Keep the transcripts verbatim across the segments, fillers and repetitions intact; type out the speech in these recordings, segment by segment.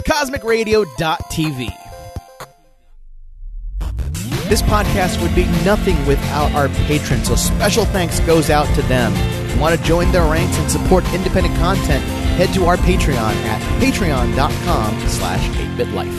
cosmic radio dot t v. This podcast would be nothing without our patrons, so special thanks goes out to them. If you want to join their ranks and support independent content, head to our Patreon at patreon.com slash 8bitlife.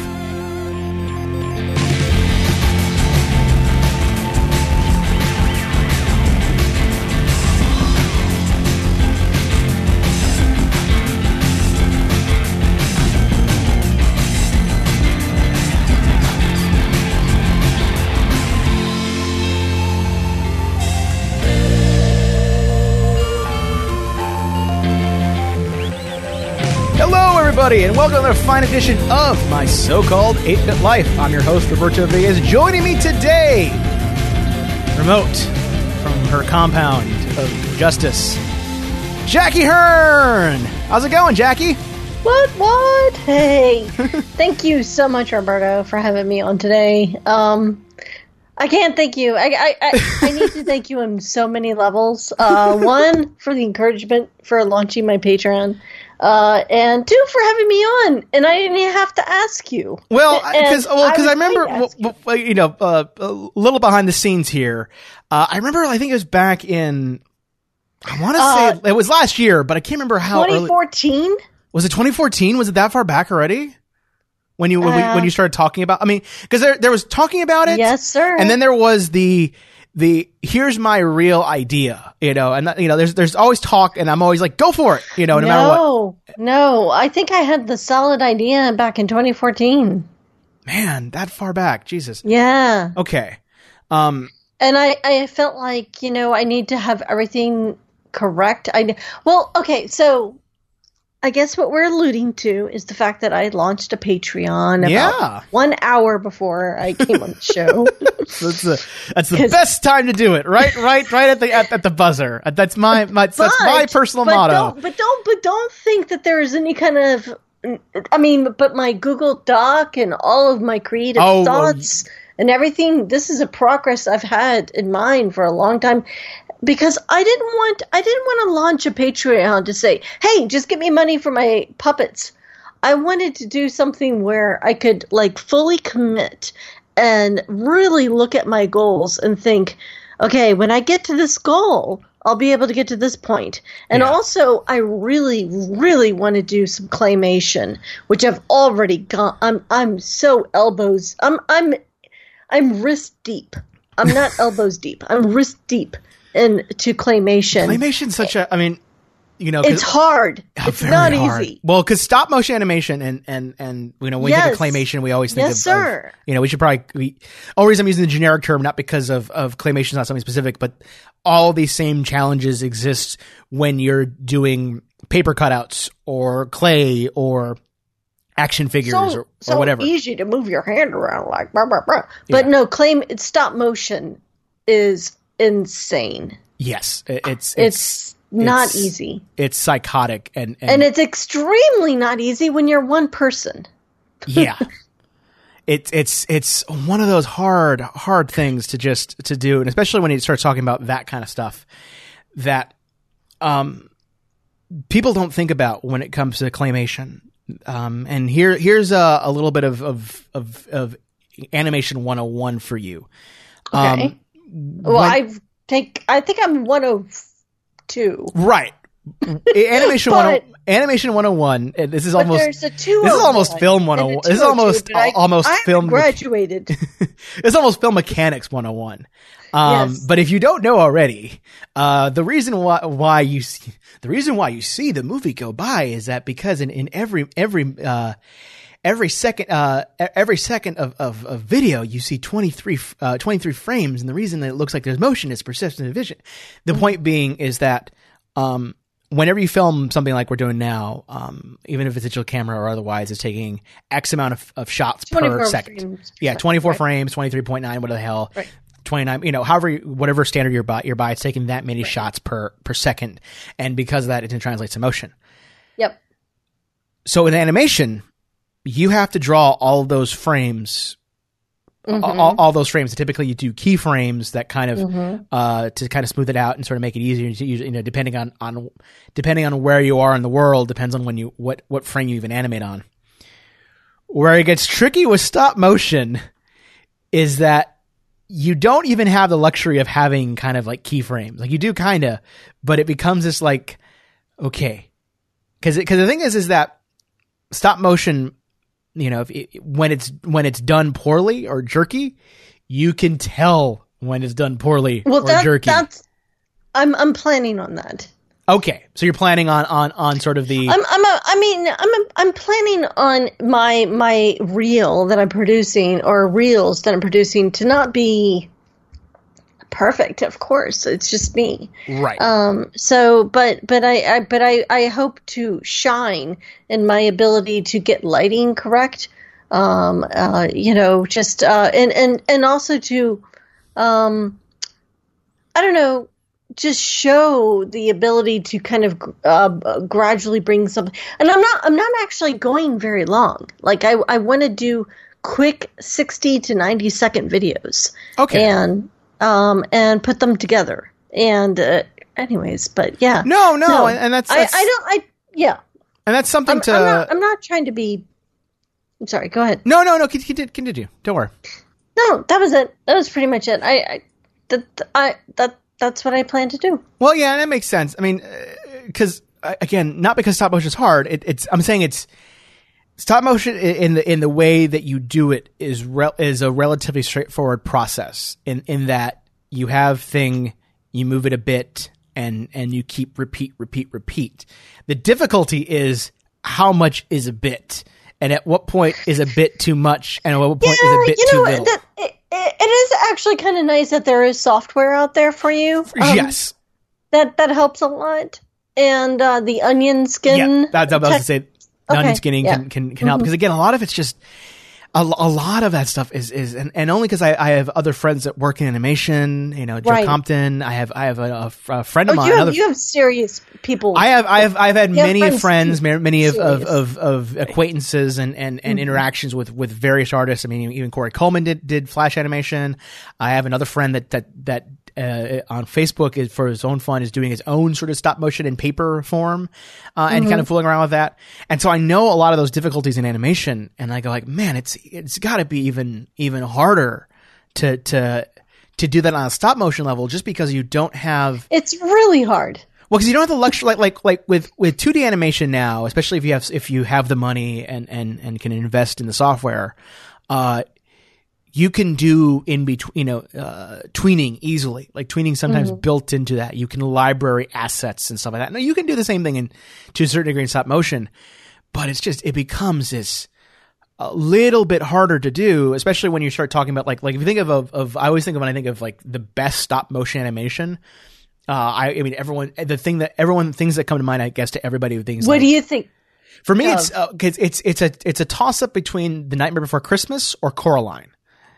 Everybody, and welcome to a fine edition of my so-called eight-Bit Life. I'm your host, Roberto Villas. Joining me today, remote from her compound of justice, Jackie Hearn. How's it going, Jackie? What, what? Hey. Thank you so much, Roberto, for having me on today. Um, I can't thank you. I, I, I, I need to thank you on so many levels. Uh, one, for the encouragement for launching my Patreon. Uh, and two, for having me on, and I didn't have to ask you. Well, because well, because I, I remember, you. well, you know, uh, a little behind the scenes here. Uh, I remember, I think it was back in, I want to uh, say it was last year, but I can't remember how. twenty fourteen early. Was it twenty fourteen? Was it that far back already? When you when, uh, we, when you started talking about, I mean, because there there was talking about it, yes, sir, and then there was the. The here's my real idea, you know, and you know, there's there's always talk, and I'm always like, go for it, you know, no, no matter what. No, I think I had the solid idea back in twenty fourteen. Man, that far back, Jesus. Yeah. Okay. Um, and I I felt like, you know, I need to have everything correct. I well, okay, so I guess what we're alluding to is the fact that I launched a Patreon about yeah. one hour before I came on the show. that's the that's the best time to do it, right? Right, right at the at, at the buzzer. That's my my but, that's my personal but motto. Don't, but don't but don't think that there is any kind of. I mean, but my Google Doc and all of my creative oh, thoughts well, and everything. This is a progress I've had in mind for a long time. Because I didn't want, I didn't want to launch a Patreon to say, "Hey, just give me money for my puppets." I wanted to do something where I could like fully commit and really look at my goals and think, "Okay, when I get to this goal, I'll be able to get to this point." And yeah. also, I really, really want to do some claymation, which I've already gone. I'm, I'm so elbows. I'm, I'm, I'm wrist deep. I'm not elbows deep. I'm wrist deep. Into claymation. Claymation's such a, I mean, you know, it's hard. Oh, it's not hard. Easy. Well, because stop motion animation and, and, and, you know, when yes. you think of claymation, we always think yes, of, sir. of, you know, we should probably, we, only reason I'm using the generic term, not because of, of claymation is not something specific, but all these same challenges exist when you're doing paper cutouts or clay or action figures so, or, or so whatever. Easy to move your hand around like, blah, blah, blah. But yeah. no, clay, stop motion is insane. Yes, it's it's, it's not it's, easy. It's psychotic and, and and it's extremely not easy when you're one person. yeah, it's it's it's one of those hard hard things to just to do, and especially when you start talking about that kind of stuff that um people don't think about when it comes to claymation. Um, and here here's a, a little bit of of of, of animation one oh one for you. Okay. Um, well, when, I've take. I think I'm one oh two. Right. Animation but, one. Animation one oh one. This is but almost. There's a two. This is almost film one oh one. This is almost I, almost I film. Graduated. It's almost film mechanics one oh one. Um, yes. But if you don't know already, uh, the reason why why you see, the reason why you see the movie go by is that because in, in every every uh, every second uh, every second of, of, of video you see twenty-three, uh, twenty-three frames, and the reason that it looks like there's motion is persistent vision. The mm-hmm. point being is that um, whenever you film something like we're doing now, um, even if it's digital camera or otherwise, it's taking X amount of, of shots per second. Yeah, twenty-four right. frames, twenty-three point nine, what the hell. Right. twenty-nine, you know, however, whatever standard you're by, you're by, it's taking that many right. shots per, per second. And because of that, it translates to motion. Yep. So in animation, you have to draw all of those frames, mm-hmm. all, all those frames. Typically you do keyframes that kind of, mm-hmm. uh, to kind of smooth it out and sort of make it easier to use, you know, depending on, on, depending on where you are in the world, depends on when you, what, what frame you even animate on. Where it gets tricky with stop motion is that you don't even have the luxury of having kind of like keyframes. Like you do kind of, but it becomes this like, okay. Cause it, cause the thing is, is that stop motion, you know, if it, when it's, when it's done poorly or jerky, you can tell when it's done poorly well, or that, jerky. That's, I'm, I'm planning on that. Okay. So you're planning on, on, on sort of the, I'm, I'm, a, I mean, I'm, a, I'm planning on my, my reel that I'm producing or reels that I'm producing to not be perfect. Of course, it's just me. right. Um, so, but, but I, I, but I, I hope to shine in my ability to get lighting correct. Um, uh, you know, just, uh, and, and, and also to, um, I don't know, just show the ability to kind of uh, gradually bring something. And I'm not I'm not actually going very long. Like I I want to do quick sixty to ninety second videos. Okay. And um and put them together. And uh, anyways, but yeah. No, no, no. And, and that's, that's I, I don't I yeah. And that's something I'm, to I'm not, I'm not trying to be I'm sorry, go ahead. No, no, no, continue, continue. Don't worry. No, that was it. That was pretty much it. I I that I that That's what I plan to do. Well, yeah, that makes sense. I mean, because uh, again, not because stop motion is hard. It, it's I'm saying it's stop motion in the in the way that you do it is re- is a relatively straightforward process. In in that you have thing, you move it a bit, and and you keep repeat, repeat, repeat. The difficulty is how much is a bit, and at what point is a bit too much, and at what point yeah, is a bit you know, too little. That, it, it is actually kind of nice that there is software out there for you. Um, yes, that that helps a lot. And uh, the onion skin. Yeah, that's what I was going to say. The Okay, onion skinning yeah. can can, can help because again, a lot of it's just a, a lot of that stuff is is and, and only because I, I have other friends that work in animation. You know, Joe Right. Compton. I have I have a, a, a friend of Oh, mine. you have, another, you have serious people. I have I have I've had You have many friends friends, too. many of of, Serious. of, of acquaintances and and, and interactions with, with various artists. I mean, even Corey Coleman did did Flash animation. I have another friend that that that. Uh, on Facebook is for his own fun is doing his own sort of stop motion in paper form, uh, and kind of fooling around with that. And so I know a lot of those difficulties in animation, and I go like, man, it's it's got to be even even harder to to to do that on a stop motion level, just because you don't have. It's really hard. Well, because you don't have the luxury, like like like with with two D animation now, especially if you have if you have the money and and and can invest in the software. Uh, You can do in between, you know, uh, tweening easily. Like tweening sometimes Mm-hmm. built into that. You can library assets and stuff like that. Now you can do the same thing in to a certain degree in stop motion, but it's just it becomes this a little bit harder to do, especially when you start talking about like like if you think of of, of I always think of when I think of like the best stop motion animation. Uh, I, I mean, everyone the thing that everyone things that come to mind, I guess, to everybody with things. What like, do you think? For me, of? it's uh, it's it's it's a it's a toss up between The Nightmare Before Christmas or Coraline.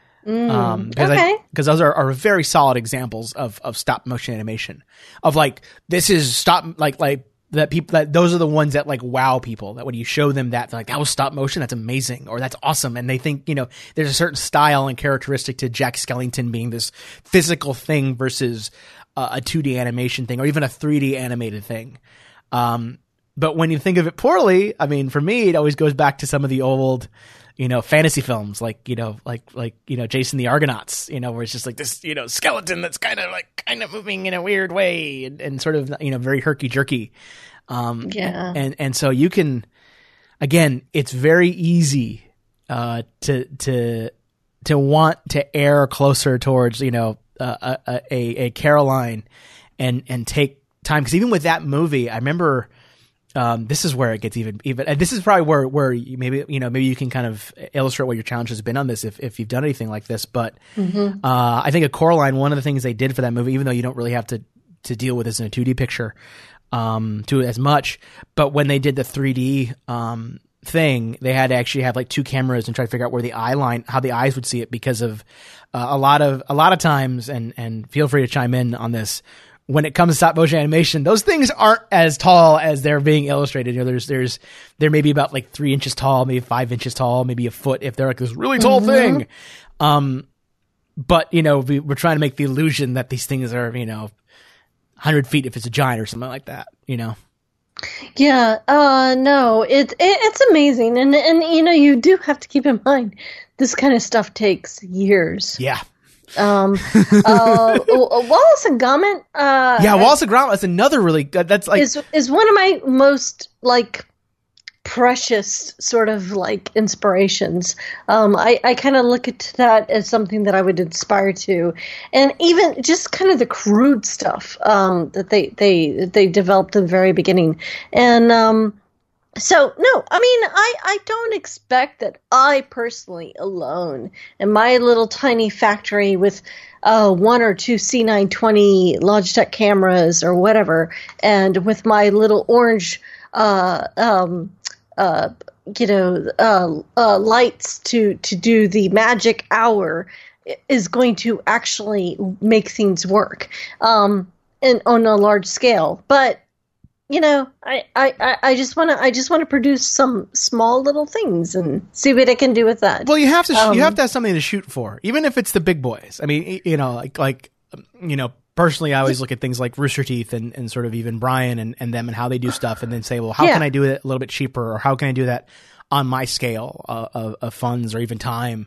Um, because okay. because those are, are very solid examples of, of stop motion animation of like, this is stop, like, like that people that those are the ones that like wow people that when you show them that they're like, that was stop motion. That's amazing. Or that's awesome. And they think, you know, there's a certain style and characteristic to Jack Skellington being this physical thing versus uh, a two D animation thing or even a three D animated thing. Um, but when you think of it poorly, I mean, for me, it always goes back to some of the old, you know, fantasy films like, you know, like, like, you know, Jason the Argonauts, you know, where it's just like this, you know, skeleton that's kind of like, kind of moving in a weird way and, and sort of, you know, very herky jerky. Um, Yeah. and, and so you can, again, it's very easy, uh, to, to, to want to err closer towards, you know, uh, a, a, a Caroline and, and take time. Cause even with that movie, I remember, Um, this is where it gets even, even, and this is probably where, where you maybe, you know, maybe you can kind of illustrate what your challenge has been on this if, if you've done anything like this. But, Mm-hmm. uh, I think a Coraline, one of the things they did for that movie, even though you don't really have to, to deal with this in a two D picture, um, to as much, but when they did the three D, um, thing, they had to actually have like two cameras and try to figure out where the eye line, how the eyes would see it because of, uh, a lot of, a lot of times, and, and feel free to chime in on this. When it comes to stop motion animation, those things aren't as tall as they're being illustrated. You know, there's, there's, they're maybe about like three inches tall, maybe five inches tall, maybe a foot if they're like this really tall Mm-hmm. thing. Um, but you know, we, we're trying to make the illusion that these things are, you know, one hundred feet if it's a giant or something like that, you know? Yeah, uh, no, it, it it's amazing, and and you know you do have to keep in mind this kind of stuff takes years. Yeah. Um, uh, Wallace and Gromit. Uh, yeah, Wallace and Gromit is another really good. That's like is is one of my most like precious sort of like inspirations. Um, I I kind of look at that as something that I would aspire to, and even just kind of the crude stuff um, that they they they developed in the very beginning, and um. So, no, I mean, I, I don't expect that I personally alone in my little tiny factory with uh, one or two C nine twenty Logitech cameras or whatever, and with my little orange, uh, um, uh, you know, uh, uh, lights to, to do the magic hour is going to actually make things work um, and on a large scale. But you know, I, I, I just want to I just want to produce some small little things and see what I can do with that. Well, you have to um, you have to have something to shoot for, even if it's the big boys. I mean, you know, like like you know, personally, I always look at things like Rooster Teeth and, and sort of even Brian and, and them and how they do stuff, and then say, well, how yeah. can I do it a little bit cheaper, or how can I do that on my scale uh, of, of funds or even time?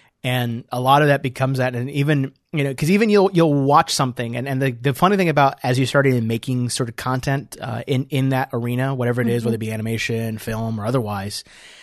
And a lot of that becomes that, and even, you know, cause even you'll, you'll watch something. And, and the, the funny thing about, as you started making sort of content, uh, in, in that arena, whatever it is, mm-hmm. whether it be animation, film, or otherwise,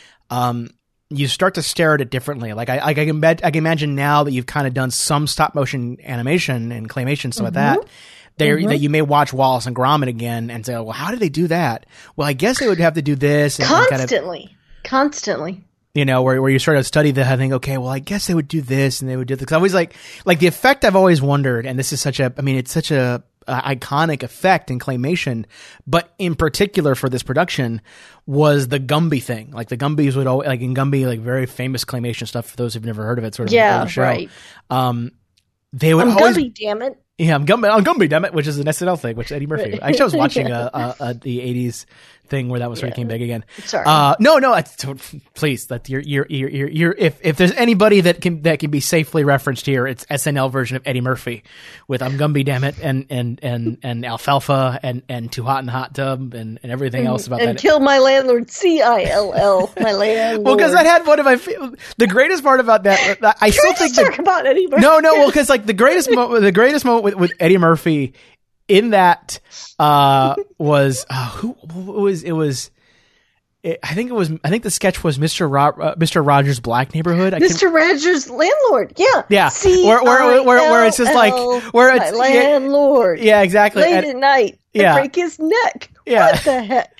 um, you start to stare at it differently. Like I, I can bet, I can imagine now that you've kind of done some stop motion animation and claymation, stuff mm-hmm. like that. There, mm-hmm. that you may watch Wallace and Gromit again and say, well, how did they do that? Well, I guess they would have to do this. And, constantly, and kind of, constantly. You know, where where you sort of study the, I think, okay, well, I guess they would do this and they would do this. Cause I always like, like the effect I've always wondered, and this is such a, I mean, it's such a, a iconic effect in claymation, but in particular for this production was the Gumby thing. Like the Gumbies would always, like in Gumby, like very famous claymation stuff for those who've never heard of it, sort of. Yeah, the show. right. Um, they would I'm always, Gumby, damn it. Yeah, I'm Gumby, I'm Gumby, damn it, which is an S N L thing, which Eddie Murphy. Actually, I was watching a, a, a, the eighties thing where that was where yeah. he came back again. Sorry. Uh, no, no, it's, please, that you're, you're, you're, you're, you're, if, if there's anybody that can, that can be safely referenced here, it's S N L version of Eddie Murphy with I'm Gumby, damn it, and, and, and, and Alfalfa and, and Too Hot in the Hot Tub and, and everything and, else about and that. And Kill My Landlord, C I L L, my landlord. Well, because that had one of my, the greatest part about that, I can still we think just talk the, about Eddie Murphy? No, no, well, because like the greatest moment, the greatest moment with, with Eddie Murphy in that, uh, was, uh, who, who was, it was, it, I think it was, I think the sketch was Mister Ro- uh, Mister Rogers' Black Neighborhood. I Mister Rogers' Landlord, yeah. Yeah. Where, where, where, where it's just like, where it's, my landlord. Yeah, exactly. Late and, at night. Yeah. And break his neck. Yeah. What the heck?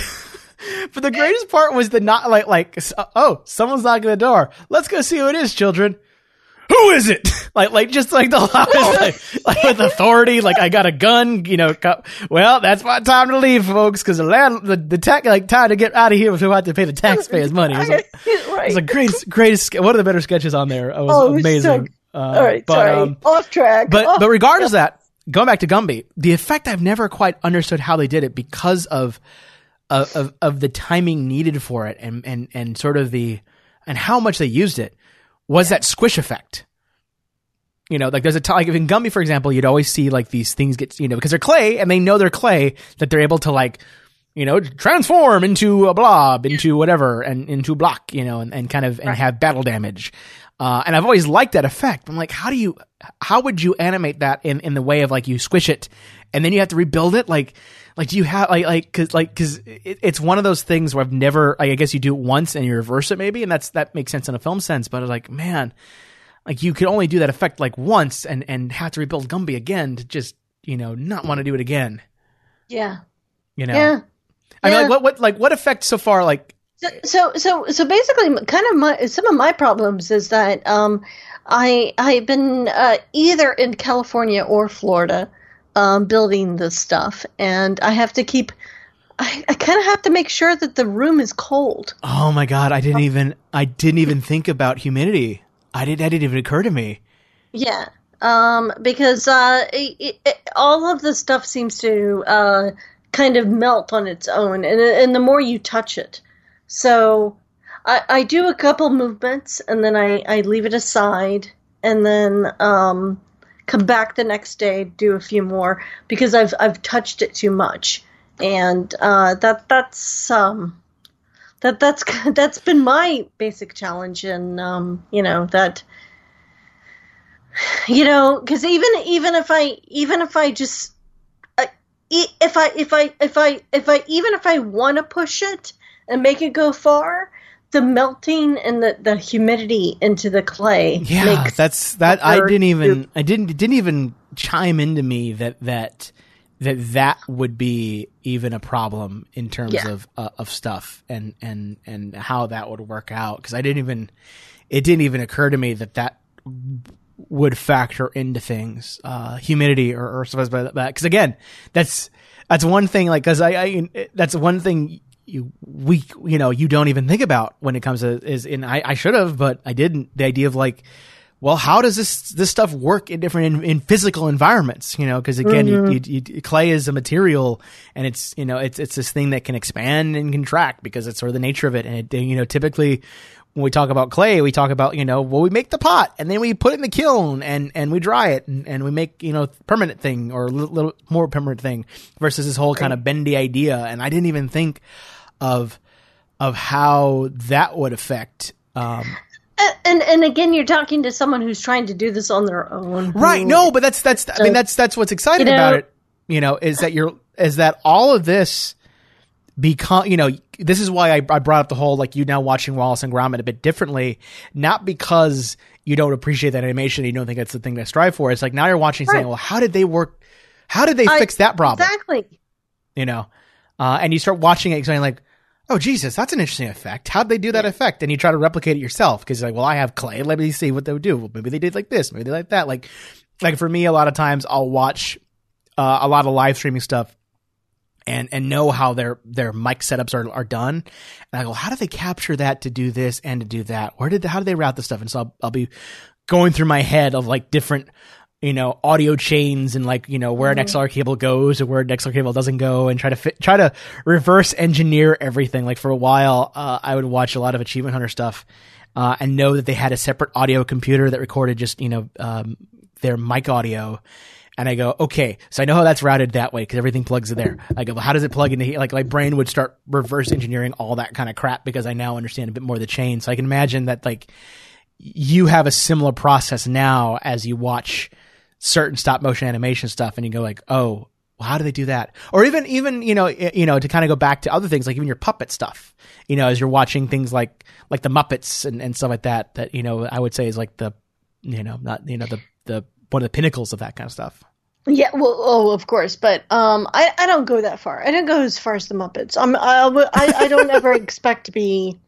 But the greatest part was the not like, like, oh, someone's knocking the door. Let's go see who it is, children. Who is it? Like, like, just like the loudest, like, like with authority, like I got a gun, you know, co- well, that's my time to leave, folks, cause the land, the, the tax, like, time to get out of here before I have to pay the taxpayers money. It was, like, right. It was a great, greatest, one of the better sketches on there. It was oh, amazing. So, uh, all right, but, sorry. Um, off track. But, off, but regardless yep. of that, going back to Gumby, the effect I've never quite understood how they did it because of, of, of, of the timing needed for it and, and, and sort of the, and how much they used it was that squish effect. You know, like there's a time, like in Gumby, for example, you'd always see like these things get, you know, because they're clay and they know they're clay, that they're able to like, you know, transform into a blob, into whatever, and into block, you know, and, and kind of, and right. have battle damage. Uh, and I've always liked that effect. I'm like, how do you, how would you animate that in, in the way of like you squish it and then you have to rebuild it? Like, like do you have, like, like, cause, like, cause it, it's one of those things where I've never, like, I guess you do it once and you reverse it maybe, and that's, that makes sense in a film sense, but like, man, like you could only do that effect like once and, and have to rebuild Gumby again to just, you know, not want to do it again. Yeah. You know? Yeah. I mean, yeah. like what, what, like what effect so far, like, so, so, so, so basically kind of my, some of my problems is that, um, I, I've been, uh, either in California or Florida, um, building this stuff, and I have to keep, I, I kind of have to make sure that the room is cold. Oh my God. I didn't even, I didn't even think about humidity. I didn't, that didn't even occur to me. Yeah. Um, because, uh, it, it, all of the stuff seems to, uh, kind of melt on its own, and, and the more you touch it. So I, I do a couple movements and then I, I leave it aside and then, um, come back the next day, do a few more because I've, I've touched it too much. and uh, that that's um, that that's that's been my basic challenge, and um, you know that you know because even even if I even if I just uh, if I if I if I if I even if I want to push it and make it go far, the melting and the, the humidity into the clay. Yeah, makes that's that. I didn't even I didn't it didn't even chime into me that that that that would be even a problem in terms Yeah. of uh, of stuff and and and how that would work out, because I didn't even it didn't even occur to me that that would factor into things, uh, humidity or, or stuff like that. Because again, that's that's one thing. Like, because I, I that's one thing you we you know you don't even think about when it comes to is in I, I should have, but I didn't. The idea of like, well, how does this this stuff work in different in, in physical environments? You know, because again, Mm-hmm. you, you, you, clay is a material, and it's you know it's it's this thing that can expand and contract because it's sort of the nature of it. And it, you know, typically when we talk about clay, we talk about you know well, we make the pot and then we put it in the kiln and and we dry it and, and we make you know permanent thing or a little, little more permanent thing versus this whole kind of bendy idea. And I didn't even think of of how that would affect. Um, And and again, you're talking to someone who's trying to do this on their own, Right. who- No, but that's that's. I mean, that's that's what's exciting You know- about it. You know, is that you're is that all of this become. You know, this is why I, I brought up the whole like you now watching Wallace and Gromit a bit differently, not because you don't appreciate that animation, and you don't think that's the thing to strive for. It's like now you're watching saying, Right. well, how did they work? How did they I- fix that problem? Exactly. You know, uh, and you start watching it, saying like, oh Jesus, that's an interesting effect. How'd they do that effect? And you try to replicate it yourself because you're like, well, I have clay. Let me see what they would do. Well, maybe they did like this. Maybe they like that. Like, like for me, a lot of times I'll watch uh, a lot of live streaming stuff and and know how their their mic setups are are done. And I go, how do they capture that to do this and to do that? Where did how do they route the stuff? And so I'll, I'll be going through my head of like different, you know, audio chains and like, you know, where an X L R cable goes or where an X L R cable doesn't go and try to fit, try to reverse engineer everything. Like for a while, uh, I would watch a lot of Achievement Hunter stuff, uh, and know that they had a separate audio computer that recorded just, you know, um, their mic audio. And I go, okay, so I know how that's routed that way because everything plugs in there. I go, well, how does it plug into here? Like my brain would start reverse engineering all that kind of crap because I now understand a bit more of the chain. So I can imagine that like you have a similar process now as you watch certain stop motion animation stuff and you go like, oh, well, how do they do that? Or even, even, you know, you know, to kind of go back to other things, like even your puppet stuff, you know, as you're watching things like, like the Muppets and, and stuff like that, that, you know, I would say is like the, you know, not, you know, the, the, one of the pinnacles of that kind of stuff. Yeah, well, oh, of course, but um, I, I don't go that far. I don't go as far as the Muppets. I'm, I, I, I don't ever expect to be,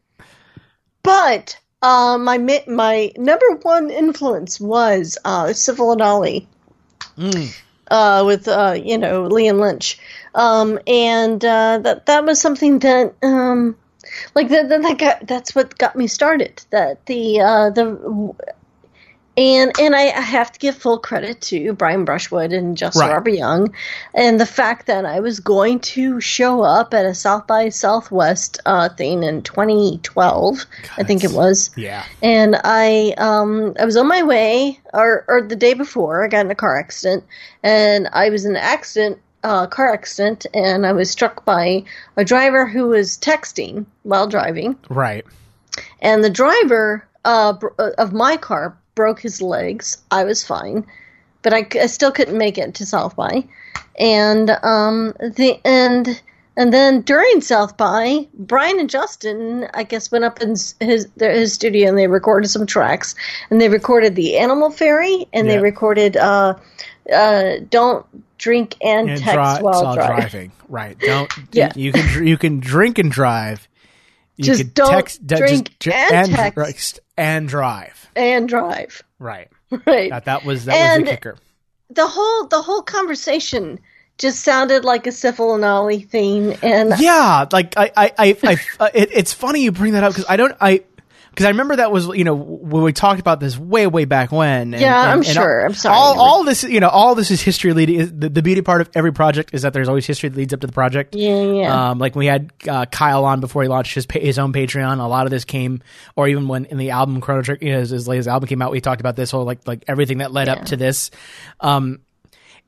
but uh, my mi- my number one influence was uh, Civil and Ollie, Mm. uh, with uh, you know Liam Lynch, um, and uh, that that was something that um, like that that, that got, that's what got me started. That the uh, the And and I, I have to give full credit to Brian Brushwood and Justin Right. Robert Young, and the fact that I was going to show up at a South by Southwest uh, thing in twenty twelve, I think it was. Yeah. And I um I was on my way, or or the day before, I got in a car accident, and I was in an accident, uh, car accident, and I was struck by a driver who was texting while driving, Right. and the driver uh, br- of my car broke his legs. I was fine, but I, I still couldn't make it to South by. And um, the and and then during South by, Brian and Justin, I guess, went up in his their, his studio and they recorded some tracks. And they recorded the Animal Fairy, and Yeah. they recorded uh, uh, "Don't Drink and, And Text dri- While while Driving." driving. Right. Don't. Yeah. You, you can dr- you can drink and drive. You Just could don't text, d- drink just, dr- and dr- text. and drive. And drive, Right. right? That that was that And- was the kicker. the whole the whole conversation just sounded like a Syphil and Ollie thing, and Yeah, like I, I, I, I uh, it, it's funny you bring that up because I don't, I, because I remember that was, you know, when we talked about this way, way back when. And, Yeah, and, I'm and sure. All, I'm sorry. All, all this, you know, all this is history leading. The, the beauty part of every project is that there's always history that leads up to the project. yeah, yeah, Um, like we had uh, Kyle on before he launched his pa- his own Patreon. A lot of this came, or even when in the album Chrono Trigger, you know, his, his latest album came out, we talked about this whole like like everything that led Yeah. up to this. Um,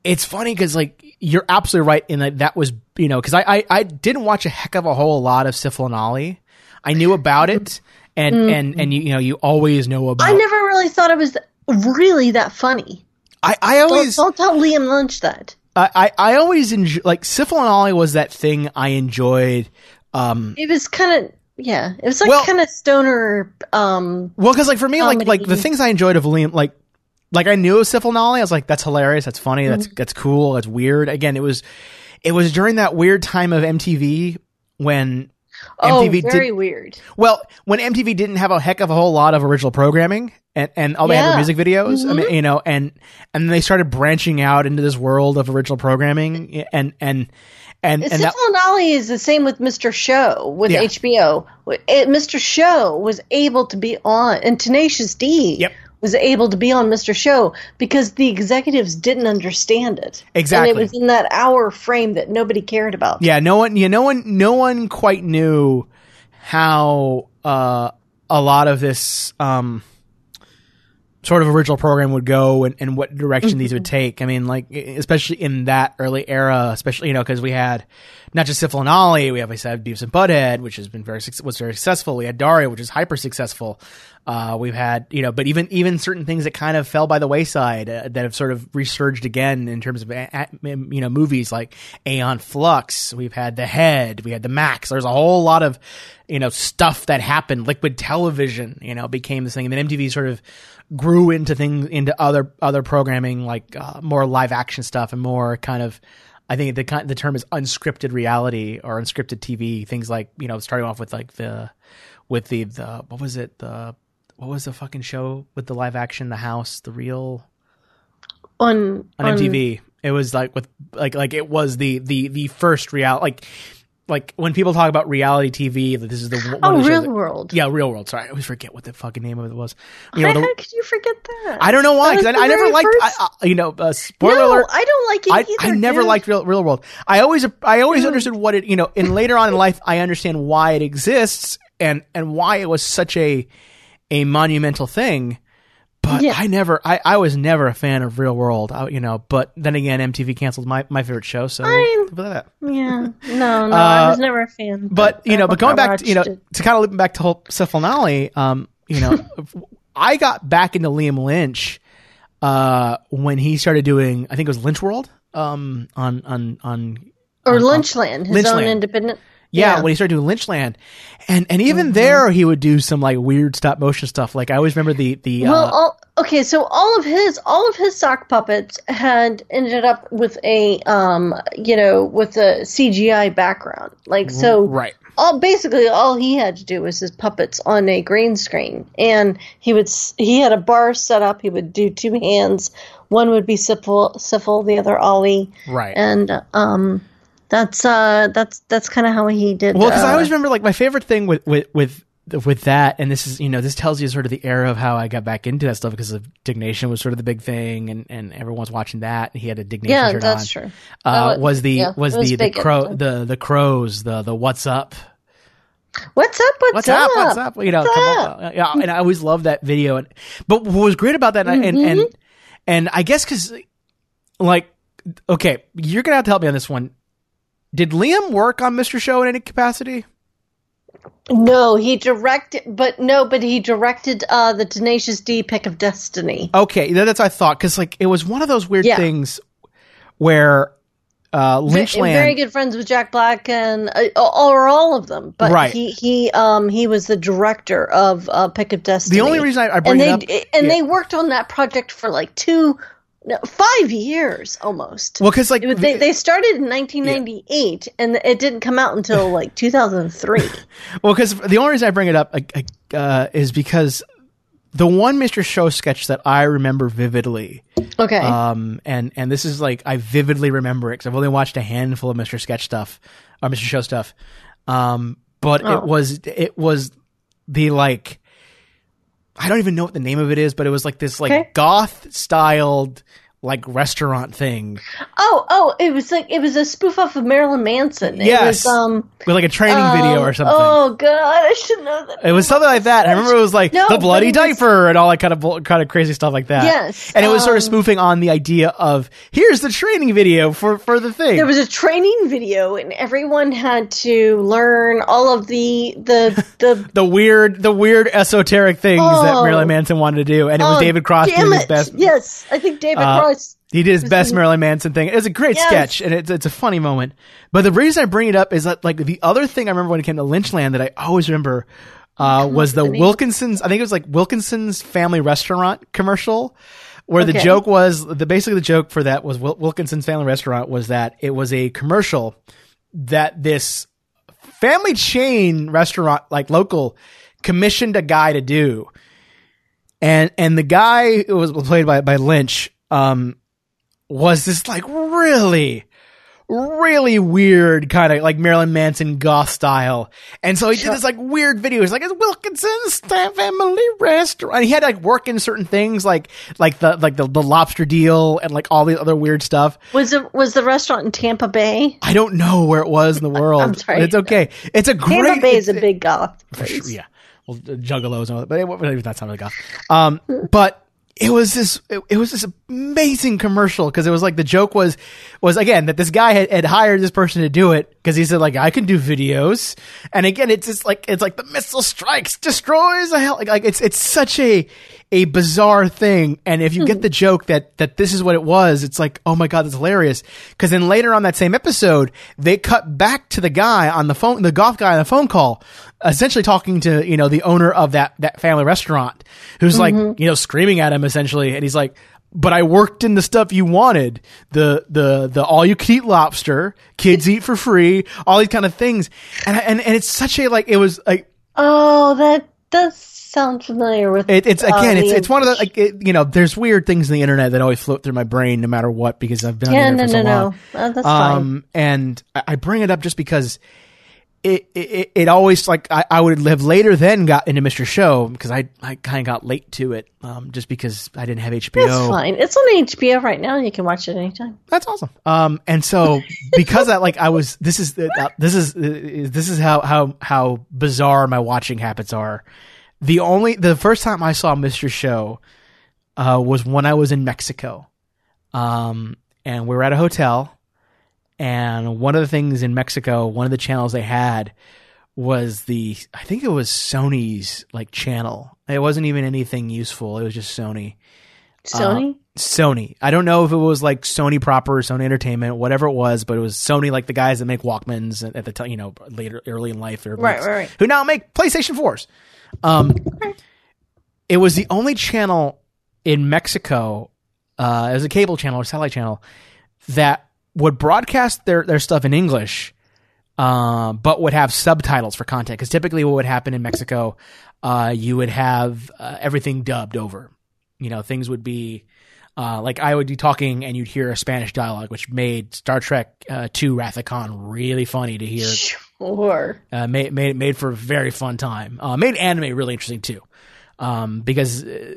it's funny because like you're absolutely right in that that was you know because I, I I didn't watch a heck of a whole lot of Sifl and Ollie. I knew about it, and mm-hmm. and and you, you know you always know about. I never really thought it was th- really that funny. I I always don't, don't tell Liam Lynch that. I I, I always enjoy like Sifl and Ollie was that thing I enjoyed. Um, it was kind of. Yeah, it was like well, kind of stoner. Um, well, because like for me, comedy. like like the things I enjoyed of Liam, like like I knew of Sifl and Ollie. I was like, that's hilarious, that's funny, mm-hmm. that's that's cool, that's weird. Again, it was it was during that weird time of M T V when oh, M T V very did, weird. Well, when M T V didn't have a heck of a whole lot of original programming, and, and all they yeah. had were music videos. Mm-hmm. I mean, you know, and and they started branching out into this world of original programming, and and. And, and Sifl that, and Ollie is the same with Mister Show with yeah. H B O. It, Mister Show was able to be on, and Tenacious D yep. was able to be on Mister Show because the executives didn't understand it. Exactly, and it was in that hour frame that nobody cared about. Yeah, no one, yeah, no one, no one quite knew how uh, a lot of this. Um, sort of original program would go and, and what direction mm-hmm. these would take. I mean, like, especially in that early era, especially, you know, because we had not just Sifl and Ollie, we have, I said, Beavis and Butthead, which has been very, was very successful. We had Daria, which is hyper successful. Uh, we've had, you know, but even, even certain things that kind of fell by the wayside uh, that have sort of resurged again in terms of, uh, you know, movies like Aeon Flux. We've had The Head, we had The Max. There's a whole lot of, you know, stuff that happened. Liquid Television, you know, became this thing. And then M T V sort of grew into things, into other, other programming, like, uh, more live action stuff and more kind of, I think the the term is unscripted reality or unscripted T V. Things like, you know, starting off with like the, with the, the, what was it? The, what was the fucking show with the live action, The House, The Real? On, on M T V. It was like with, like, like it was the, the, the first real, like, like when people talk about reality T V, this is the one oh of the Real that, World. Yeah, Real World. Sorry, I always forget what the fucking name of it was. You how know, the, how could you forget that? I don't know why. Because I, I never liked. First... I, I, you know, uh, spoiler no, alert. I don't like it I, either. I never dude. liked Real Real World. I always I always dude. understood what it. You know, and later on in life, I understand why it exists and and why it was such a a monumental thing. But yeah. I never, I, I was never a fan of Real World, I, you know. But then again, M T V canceled my, my favorite show, so I, that. Yeah, no, no, uh, I was never a fan. But, but you know, but going back, to, you know, it. to kind of looping back to whole Sifl and Ollie, um, you know, I got back into Liam Lynch uh, when he started doing, I think it was Lynch World, um, on on on or on, Lynchland, his Lynchland. own independent. Yeah, yeah, when he started doing Lynchland, and and even mm-hmm. there he would do some like weird stop motion stuff. Like I always remember the the well, uh, all, okay, so all of his all of his sock puppets had ended up with a um you know with a C G I background. Like so, right. All basically all he had to do was his puppets on a green screen, and he would he had a bar set up. He would do two hands. One would be Sifl, Sifl, the other Ollie. Right, and um. That's uh, that's that's kind of how he did. Well, because uh, I always remember like my favorite thing with, with with with that, and this is you know this tells you sort of the era of how I got back into that stuff because of Dignation was sort of the big thing, and, and everyone's watching that. And he had a Dignation yeah, shirt that's on. true. Uh, was, was the yeah, was, was the the crow the, the the crows the the what's up. What's up? What's, what's up? up? What's up? You know, what's come up? on. Yeah, and I always loved that video. And but what was great about that, mm-hmm. and and and I guess because like okay, you're gonna have to help me on this one. Did Liam work on Mister Show in any capacity? No, he directed, but no, but he directed uh, the Tenacious D Pick of Destiny. Okay, that's what I thought because like it was one of those weird yeah. things where uh, Lynchland, very good friends with Jack Black and uh, or all of them, but right. he he um he was the director of uh, Pick of Destiny. The only reason I, I bring and it they, up, and yeah. they worked on that project for like two. No, five years almost. Well, because like it, they they started in nineteen ninety-eight, yeah. and it didn't come out until like two thousand three. Well, because the only reason I bring it up uh, is because the one Mister Show sketch that I remember vividly. Okay. Um, and and this is like I vividly remember it because I've only watched a handful of Mister Sketch stuff or Mister Show stuff. Um, but oh. it was it was the like. I don't even know what the name of it is, but it was like this like okay. goth styled like restaurant thing. Oh, oh, it was like it was a spoof off of Marilyn Manson. It Yes, was, um, with like a training um, video or something. Oh god, I should know that. It was something like that. I remember it was like No, the bloody but it was- diaper and all that kind of bull- kind of crazy stuff like that. Yes, and it was sort of um, spoofing on the idea of here's the training video for for the thing. There was a training video, and everyone had to learn all of the the the. the weird the weird esoteric things that Oh. Marilyn Manson wanted to do, and it was Oh, David Cross damn doing his it. best. Yes, I think David Uh, Cross. He did his was best in- Marilyn Manson thing. It was a great Yes. sketch, and it's it's a funny moment. But the reason I bring it up is that like the other thing I remember when it came to Lynchland that I always remember uh, was the with the name. Wilkinson's. I think it was like Wilkinson's Family Restaurant commercial, where the Okay. joke was the basically the joke for that was Wil- Wilkinson's Family Restaurant was that it was a commercial that this family chain restaurant, like local, commissioned a guy to do. And and the guy who was played by by Lynch um was this like really really weird kind of like Marilyn Manson goth style. And so he did this like weird video. He's like, it's Wilkinson's Family Restaurant. And he had to like work in certain things like like the like the, the lobster deal and like all the other weird stuff. Was it was the restaurant in Tampa Bay? I don't know where it was in the world. I'm sorry. But it's okay. It's a great Tampa Bay is a it's- big goth For sure, place. yeah. Well, uh, Juggalos and all that, but it, it was not something like that. Um, but it was this, it, it was this amazing commercial because it was like the joke was, was again that this guy had, had hired this person to do it because he said like I can do videos, and again it's just like it's like the missile strikes destroys a hell like, like it's it's such a a bizarre thing, and if you get the joke that that this is what it was, it's like oh my god that's hilarious because then later on that same episode they cut back to the guy on the phone, the golf guy on the phone call, essentially talking to you know the owner of that that family restaurant who's like you know screaming at him essentially, and he's like, but I worked in the stuff you wanted, the the the all you can eat lobster, kids eat for free, all these kind of things, and and and it's such a like it was like Oh, that does sound familiar with it, it's again uh, it's the- it's one of the like it, you know there's weird things in the internet that always float through my brain no matter what because I've been Yeah, on the no, internet no, for so no. long. Uh, that's fine. Um, and I I bring it up just because it, it, it always like I, I would have later then got into Mister Show because I, I kind of got late to it. Um, just because I didn't have H B O. That's fine. It's on H B O right now. You can watch it anytime. That's awesome. Um, and so because of that, like I was, this is, uh, this is, uh, this is how, how, how bizarre my watching habits are. The only, the first time I saw Mister Show, uh, was when I was in Mexico. Um, and we were at a hotel. And one of the things in Mexico, one of the channels they had was the, I think it was Sony's like channel. It wasn't even anything useful. It was just Sony. Sony? Uh, Sony. I don't know if it was like Sony proper, Sony Entertainment, whatever it was, but it was Sony, like the guys that make Walkmans at the time, you know, later, early in life, or Right, right, right. who now make PlayStation fours. Um, it was the only channel in Mexico, uh, it was a cable channel or satellite channel that would broadcast their, their stuff in English, uh, but would have subtitles for content. Because typically what would happen in Mexico, uh, you would have uh, everything dubbed over. You know, things would be uh, like I would be talking and you'd hear a Spanish dialogue, which made Star Trek uh, two Wrath of Khan really funny to hear. Sure. Uh, made made made for a very fun time. Uh, made anime really interesting too, um, because uh,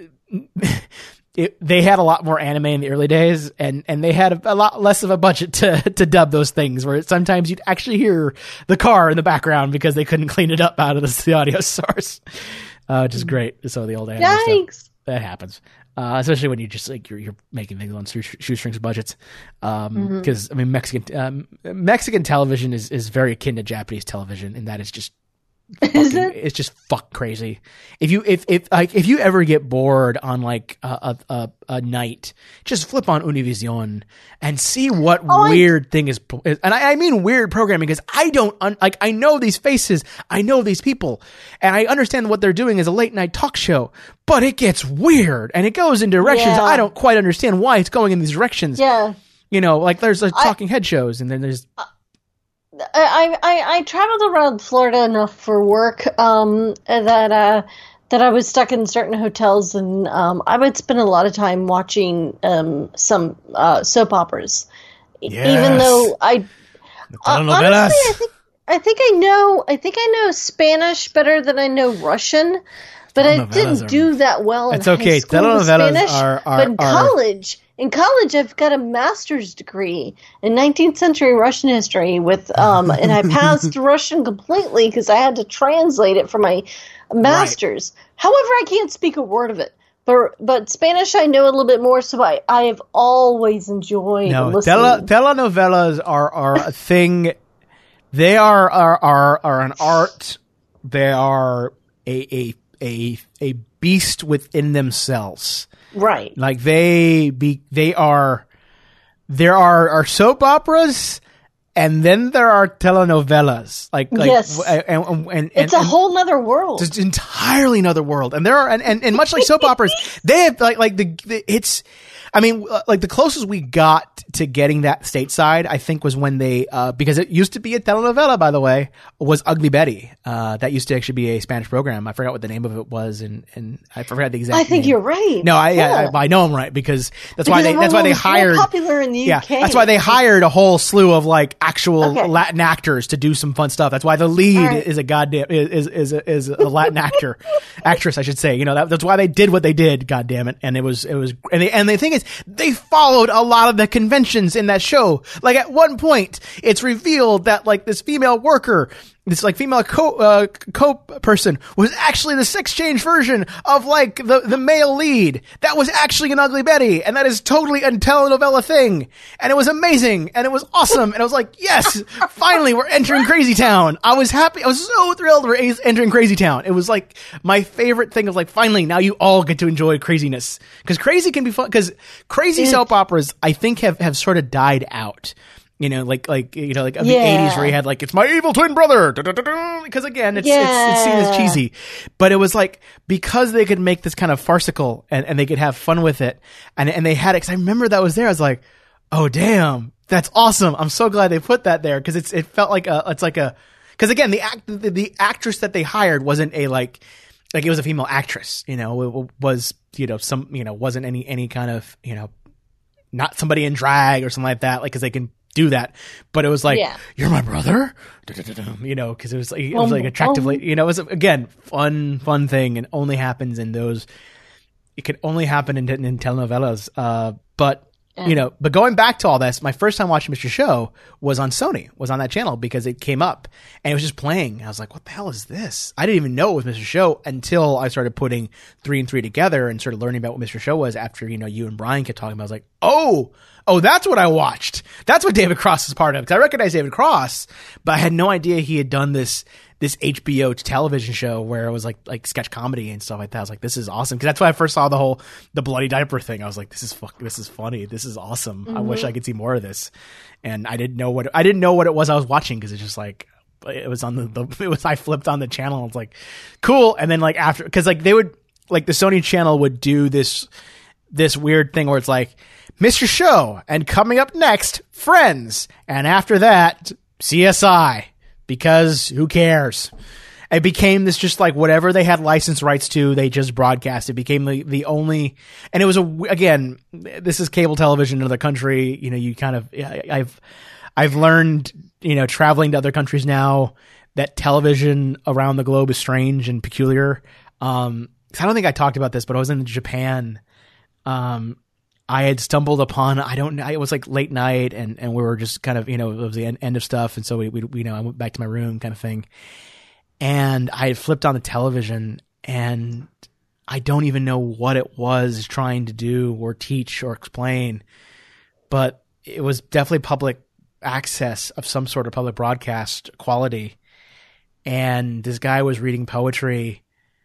it, they had a lot more anime in the early days, and, and they had a, a lot less of a budget to to dub those things. Where sometimes you'd actually hear the car in the background because they couldn't clean it up out of the, the audio source, uh, which is great. So the old anime stuff. Yikes. That happens, uh, especially when you just like you're you're making things on shoe- shoestrings budgets. Because um, Mm-hmm. I mean, Mexican um, Mexican television is, is very akin to Japanese television, in that it's just Is fucking- it? it's just fuck crazy. If you if if like if you ever get bored on like a a, a, a night, just flip on Univision and see what Oh, I- weird thing is. is- And I, I mean weird programming because I don't un, like I know these faces, I know these people, and I understand what they're doing as a late night talk show. But it gets weird and it goes in directions Yeah. I don't quite understand why it's going in these directions. Yeah. You know, like there's like I- talking head shows, and then there's I, I, I traveled around Florida enough for work um, that uh, that I was stuck in certain hotels, and um, I would spend a lot of time watching um, some uh, soap operas. E- Yes. Even though I uh, honestly, telenovelas. I think I think I know I think I know Spanish better than I know Russian, but I Telenovelas didn't are- do that well. In It's okay. high school with Telenovelas Spanish, are- are- but in are- college. in college, I've got a master's degree in nineteenth century Russian history with, um, and I passed Russian completely because I had to translate it for my master's. Right. However, I can't speak a word of it. But, but Spanish I know a little bit more, so I, I have always enjoyed no, listening. Tele, telenovelas are, are a thing. They are, are, are, are an art. They are a, a, a, a beast within themselves. Right. Like they be, they are, there are, are soap operas. And then there are telenovelas, like, like yes, and, and, and, it's a and, whole nother world. It's entirely another world. And there are, and, and, and much like soap operas, they have like, like the, the, it's, I mean, like the closest we got to getting that stateside, I think was when they, uh, because it used to be a telenovela, by the way, was Ugly Betty. Uh, that used to actually be a Spanish program. I forgot what the name of it was, and, and I forgot the exact I think name. You're right. No, I, yeah. I, I know I'm right because that's because why they, that's why they hired, popular in the U K. Yeah, that's why they hired a whole slew of like actual okay. Latin actors to do some fun stuff. That's why the lead right. is a goddamn, is, is, a, is a Latin actor, actress, I should say. You know, that, that's why they did what they did, goddamn it. And it was, it was, and, they, and the thing is, they followed a lot of the conventions in that show. Like at one point, it's revealed that like this female worker, this like female co uh, co person was actually the sex change version of like the the male lead. That was actually an Ugly Betty, and that is totally a telenovela thing. And it was amazing, and it was awesome. And I was like, yes, finally we're entering Crazy Town. I was happy. I was so thrilled we're entering Crazy Town. It was like my favorite thing of like finally now you all get to enjoy craziness because crazy can be fun. Because crazy yeah. soap operas I think have have sort of died out. You know, like, like, you know, like of yeah. the eighties where you had like, it's my evil twin brother. Because again, it's, yeah. it's, it's seen as cheesy, but it was like, because they could make this kind of farcical and, and they could have fun with it. And, and they had it. Cause I remember that was there. I was like, oh, damn, that's awesome. I'm so glad they put that there. Cause it's, it felt like a, it's like a, cause again, the act, the, the actress that they hired wasn't a like, like it was a female actress, you know, it was, you know, some, you know, wasn't any, any kind of, you know, not somebody in drag or something like that. Like, cause they can do that, but it was like, yeah. you're my brother, you know, because it was like, it was like attractively, you know, it was again fun, fun thing, and only happens in those. It could only happen in, in telenovelas, uh, but. You know, but going back to all this, my first time watching Mister Show was on Sony, was on that channel because it came up and it was just playing. I was like, what the hell is this? I didn't even know it was Mister Show until I started putting three and three together and started learning about what Mister Show was after, you know, you and Brian kept talking about it. I was like, oh, oh, that's what I watched. That's what David Cross is part of. Because I recognized David Cross, but I had no idea he had done this this H B O television show where it was like like sketch comedy and stuff like that. I was like, this is awesome. Because that's when I first saw the whole the bloody diaper thing. I was like, this is fuck, this is funny. This is awesome. Mm-hmm. I wish I could see more of this. And I didn't know what I didn't know what it was I was watching because it's just like it was on the, the it was I flipped on the channel and it's like cool. And then like after because like they would like the Sony channel would do this this weird thing where it's like Mister Show and coming up next Friends and after that C S I. Because who cares? It became this just like whatever they had license rights to, they just broadcast. It became the, the only, and it was a, again, this is cable television in another country. You know, you kind of, I've, I've learned, you know, traveling to other countries now that television around the globe is strange and peculiar. Um, I don't think I talked about this, but I was in Japan. Um, I had stumbled upon, I don't know, it was like late night and, and we were just kind of, you know, it was the end, end of stuff. And so we, we, you know, I went back to my room kind of thing. And I had flipped on the television and I don't even know what it was trying to do or teach or explain, but it was definitely public access of some sort of public broadcast quality. And this guy was reading poetry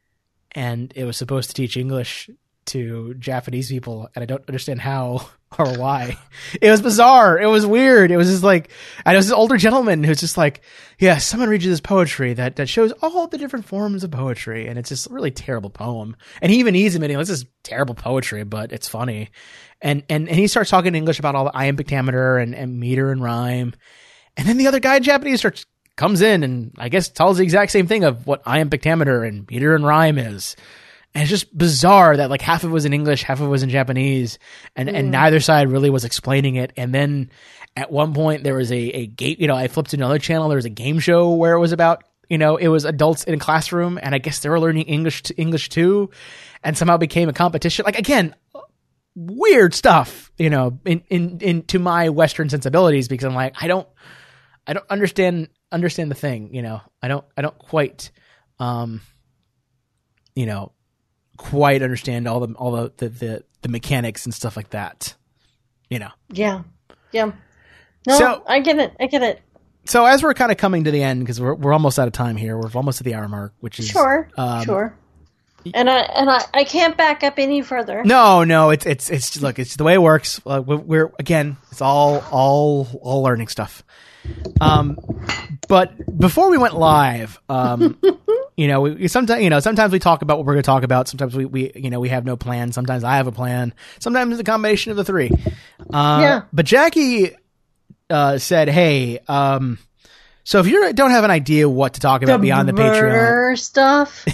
and it was supposed to teach English to Japanese people, and I don't understand how or why. It was bizarre. It was weird. It was just like, and it was this older gentleman who's just like, yeah, someone reads you this poetry that, that shows all the different forms of poetry, and it's just a really terrible poem. And he even he's admitting, this is terrible poetry, but it's funny. And, and, and he starts talking in English about all the iambic pentameter and, and meter and rhyme. And then the other guy in Japanese starts, comes in and I guess tells the exact same thing of what iambic pentameter and meter and rhyme is. And it's just bizarre that like half of it was in English, half of it was in Japanese, and, mm. and neither side really was explaining it. And then at one point there was a, a game, you know, I flipped to another channel. There was a game show where it was about, you know, it was adults in a classroom, and I guess they were learning English to English too, and somehow became a competition. Like again, weird stuff, you know, in, in, into my Western sensibilities, because I'm like, I don't, I don't understand, understand the thing, you know, I don't, I don't quite, um, you know, quite understand all the, all the, the, the, the mechanics and stuff like that, you know? Yeah. Yeah. No, so, I get it. I get it. So as we're kind of coming to the end, because we're, we're almost out of time here, we're almost at the hour mark, which is sure, um, sure. And I and I, I can't back up any further. No, no, it's it's it's look, it's the way it works. Uh, we're, we're again, it's all all all learning stuff. Um, but before we went live, um, you know, we, we sometimes you know sometimes we talk about what we're going to talk about. Sometimes we, we you know we have no plan. Sometimes I have a plan. Sometimes it's a combination of the three. Uh, yeah. But Jackie uh, said, "Hey, um, so if you don't have an idea what to talk about the beyond the murder Patreon stuff."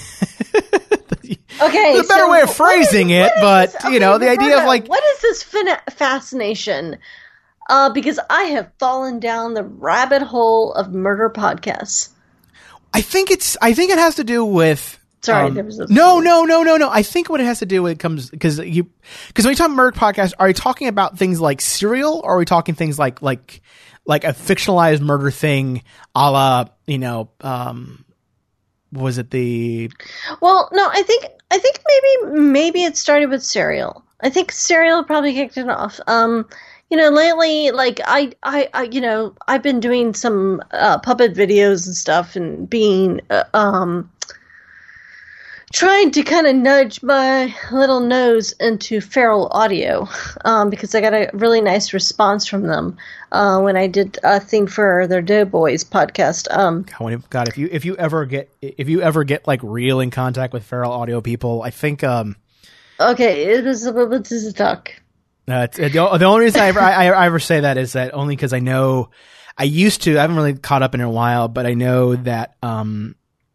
Okay, there's a better so way of phrasing is, it, but okay, you know, the Roberta, idea of like, what is this fin- fascination? Uh, because I have fallen down the rabbit hole of murder podcasts. I think it's, I think it has to do with. Sorry, um, there was a no, no, no, no, no. I think what it has to do with it comes because you, because when you talk murder podcast, are you talking about things like Serial, or are we talking things like like like a fictionalized murder thing, a la you know, um, was it the? Well, no, I think I think maybe maybe it started with Serial. I think Serial probably kicked it off. Um, you know, lately, like I, I, I you know, I've been doing some uh, puppet videos and stuff, and being uh, um. trying to kind of nudge my little nose into Feral Audio, um, because I got a really nice response from them uh, when I did a thing for their Doughboys podcast. Um, God, if you if you ever get if you ever get like real in contact with Feral Audio people, I think. Um, okay, it was a little bit to talk. Uh, it's, it, the, the only reason I ever I, I ever say that is that only because I know I used to. I haven't really caught up in a while, but I know that. Um,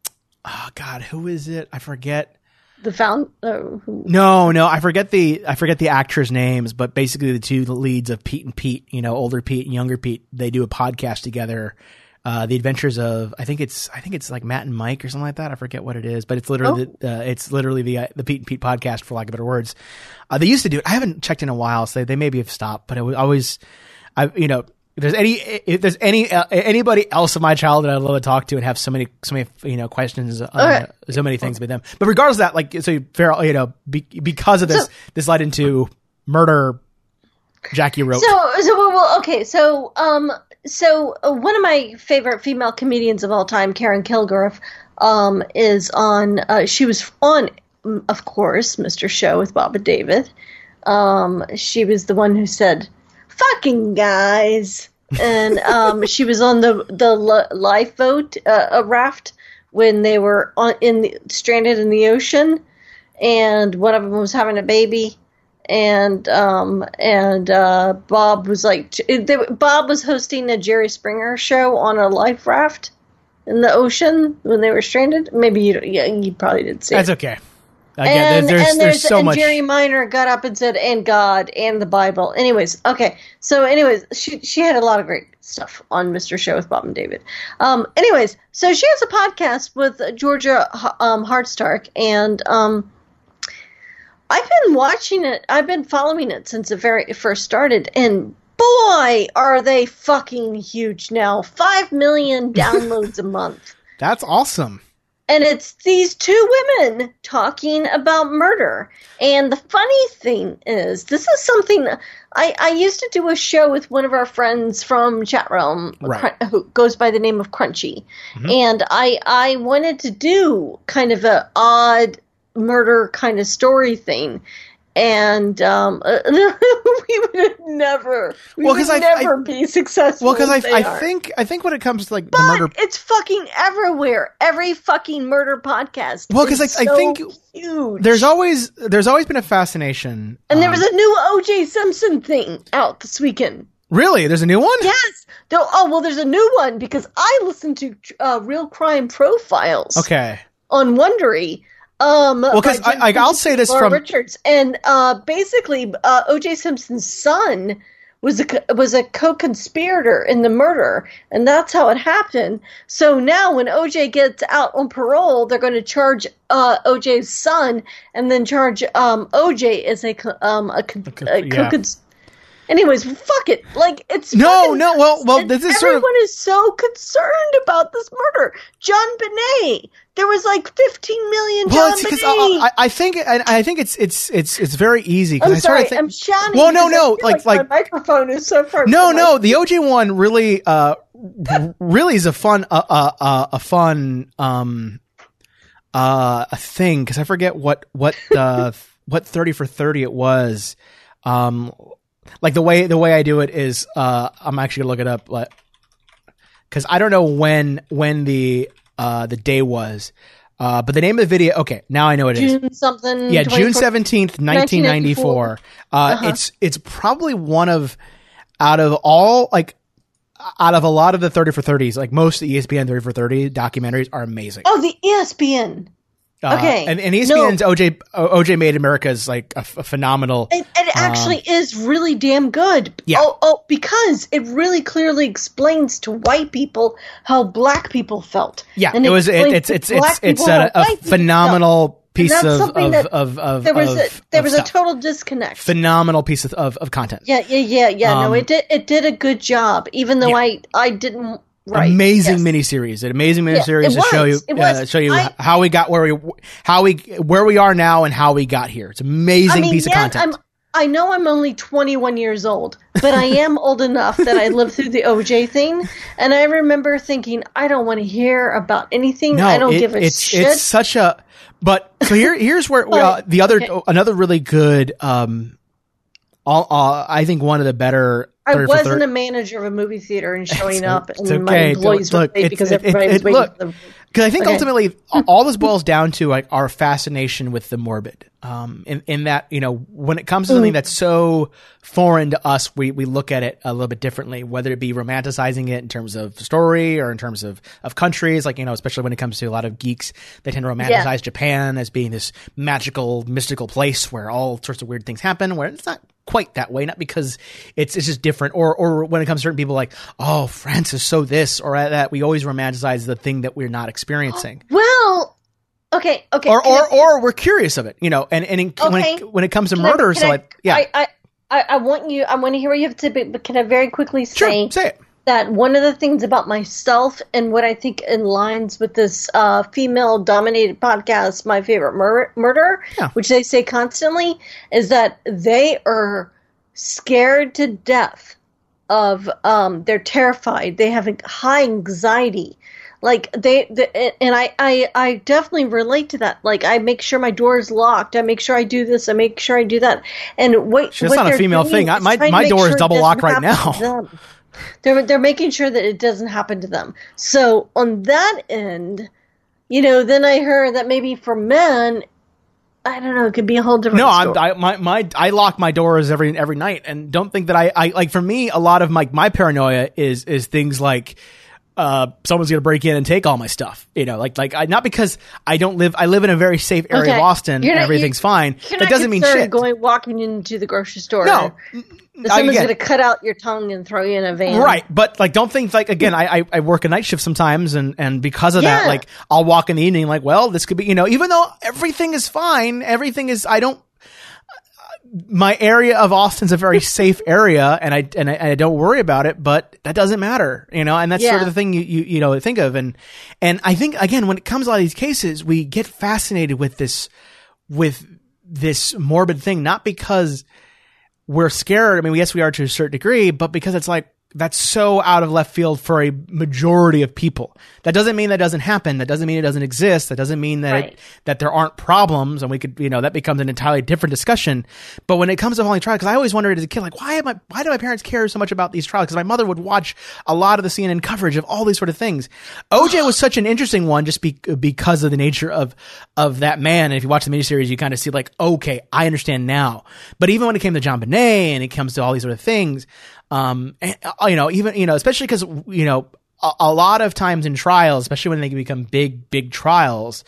Oh God, who is it? I forget. The found? Uh, no, no, I forget the I forget the actors' names. But basically, the two leads of Pete and Pete, you know, older Pete and younger Pete, they do a podcast together. Uh, the Adventures of I think it's I think it's like Matt and Mike or something like that. I forget what it is, but it's literally oh. the, uh, it's literally the uh, the Pete and Pete podcast, for lack of better words. Uh, they used to do it. I haven't checked in a while, so they, they maybe have stopped. But it was always, I you know. If there's any, if there's any, uh, anybody else in my childhood I'd love to talk to and have so many, so many, you know, questions, uh, right. so many things with them. But regardless of that, like, so Feral, you know, be, because of this, so, this led into murder. Jackie wrote. So, so well, okay, so, um, so uh, one of my favorite female comedians of all time, Karen Kilgariff, um, is on. Uh, she was on, of course, Mister Show with Bob and David. Um, she was the one who said, "Fucking guys," and um, she was on the the lifeboat uh, a raft when they were on in the, stranded in the ocean, and one of them was having a baby, and um, and uh, Bob was like, they, Bob was hosting a Jerry Springer show on a life raft in the ocean when they were stranded. Maybe you, yeah, you probably didn't see. That's it. okay. Again, and, there's, and there's, there's, so and much. Jerry Minor got up and said, "And God, and the Bible." Anyways, okay. So, anyways, she she had a lot of great stuff on Mister Show with Bob and David. Um, anyways, so she has a podcast with Georgia um, Hardstark, and um, I've been watching it. I've been following it since it very first started, and boy, are they fucking huge now! Five million downloads a month. That's awesome. And it's these two women talking about murder. And the funny thing is, this is something I, I used to do a show with one of our friends from Chat Realm, right. who goes by the name of Crunchy. Mm-hmm. And I I wanted to do kind of an odd murder kind of story thing. And um, we would have never, we well, would I, never I, be successful. Well, because I, I are. think I think when it comes to like but the murder, it's fucking everywhere. Every fucking murder podcast. Well, because I, so I think huge. there's always there's always been a fascination. And um, there was a new O J Simpson thing out this weekend. Really, there's a new one. Yes. Though, oh well, there's a new one because I listened to uh, Real Crime Profiles. Okay. On Wondery. Um, well, because I, I, I'll say this Laura from Richards, and uh, basically uh, O J Simpson's son was a was a co-conspirator in the murder, and that's how it happened. So now, when O J gets out on parole, they're going to charge uh, O J's son, and then charge um, O J as a co- um a, co- a yeah. co-conspirator. Anyways, fuck it. Like, it's no, no. Well, well, this is sort of. Everyone is so concerned about this murder. John Bonet. There was like fifteen million. Well, John it's Bonet. I, I think I, I think it's it's it's it's very easy. I'm I sorry. think, I'm shouting. Well, no, no. Like, like like my microphone is so far. No, no. The O J one really, uh, really is a fun, uh, uh, uh a fun, um, uh, a thing because I forget what what uh what thirty for thirty it was, um. Like the way the way I do it is, uh, I'm actually gonna look it up, but because I don't know when when the uh the day was, uh, but the name of the video. Okay, now I know what it is. June something. Yeah, June seventeenth, nineteen ninety four. Uh, uh-huh. it's it's probably one of out of all like out of a lot of the thirty for thirties, like most of the E S P N thirty for thirty documentaries are amazing. Oh, the E S P N. Uh, Okay. and, and E S P N's no. O J O J Made America is like a, a phenomenal. It, it actually um, is really damn good. Yeah. Oh, oh, because it really clearly explains to white people how black people felt. Yeah, and it was. It, it's it's it's it's a, a phenomenal piece of of, of of there was of, a, there of was stuff. a total disconnect. Phenomenal piece of of, of content. Yeah, yeah, yeah, yeah. Um, no, it did it did a good job, even though yeah. I I didn't. Right. Amazing yes. miniseries, an amazing miniseries yeah, to show you, uh, show you I, how we got where we, how we, where we are now, and how we got here. It's an amazing I mean, piece yeah, of content. I'm, I know I'm only twenty-one years old, but I am old enough that I lived through the O J thing, and I remember thinking, I don't want to hear about anything. No, I don't it, give a it's, shit. It's such a, but so here, here's where uh, the other, okay. another really good, um, all, uh, I think one of the better. I wasn't a manager of a movie theater and showing it's, up, it's and okay. my employees look, were late because it, everybody it, was it, waiting look, for them. Because I think okay. ultimately all this boils down to like our fascination with the morbid. Um, in, in that, you know, when it comes to something mm. that's so foreign to us, we, we look at it a little bit differently, whether it be romanticizing it in terms of story or in terms of, of countries, like, you know, especially when it comes to a lot of geeks, they tend to romanticize yeah. Japan as being this magical, mystical place where all sorts of weird things happen, where it's not quite that way, not because it's it's just different, or or when it comes to certain people like, oh, France is so this or that, we always romanticize the thing that we're not experiencing. Well, okay, okay, or or, I, or we're curious of it, you know, and and in, okay. when it, when it comes to can murder, I, so I, like, yeah, I, I I want you, I want to hear what you have to say, but can I very quickly say, sure, say it. that one of the things about myself and what I think aligns with this uh, female-dominated podcast, My Favorite Mur- Murder, yeah. which they say constantly, is that they are scared to death of, um, they're terrified. They have a high anxiety. Like they, the, and I, I, I definitely relate to that. Like I make sure my door is locked. I make sure I do this. I make sure I do that. And what, that's what not a female thing. I, my my door sure is double locked right now. They're they're making sure that it doesn't happen to them. So on that end, you know, then I heard that maybe for men, I don't know, it could be a whole different. No, story. I'm, I my my I lock my doors every every night, and don't think that I, I like. For me, a lot of my my paranoia is is things like, uh, someone's gonna break in and take all my stuff. You know, like like I, not because I don't live. I live in a very safe area okay. of Austin. Not, everything's fine. That doesn't mean shit. Going walking into the grocery store. No. Someone's going to cut out your tongue and throw you in a van. Right. But like, don't think like, again, I, I, I work a night shift sometimes. And, and because of yeah. that, like I'll walk in the evening like, well, this could be, you know, even though everything is fine, everything is, I don't, my area of Austin's a very safe area and I, and I, and I don't worry about it, but that doesn't matter, you know, and that's yeah. sort of the thing you, you, you know, think of. And, and I think again, when it comes to a lot of these cases, we get fascinated with this, with this morbid thing, not because we're scared. I mean, yes, we are to a certain degree, but because it's like, that's so out of left field for a majority of people. That doesn't mean that doesn't happen. That doesn't mean it doesn't exist. That doesn't mean that right. it, that there aren't problems, and we could, you know, that becomes an entirely different discussion. But when it comes to falling trial, because I always wondered as a kid, like, why am I, why do my parents care so much about these trials? Because my mother would watch a lot of the C N N coverage of all these sort of things. O J was such an interesting one, just be, because of the nature of of that man. And if you watch the miniseries, you kind of see like, okay, I understand now. But even when it came to John Bonet and it comes to all these sort of things. Um, and, uh, you know, even, you know, especially because, you know, a, a lot of times in trials, especially when they become big, big trials,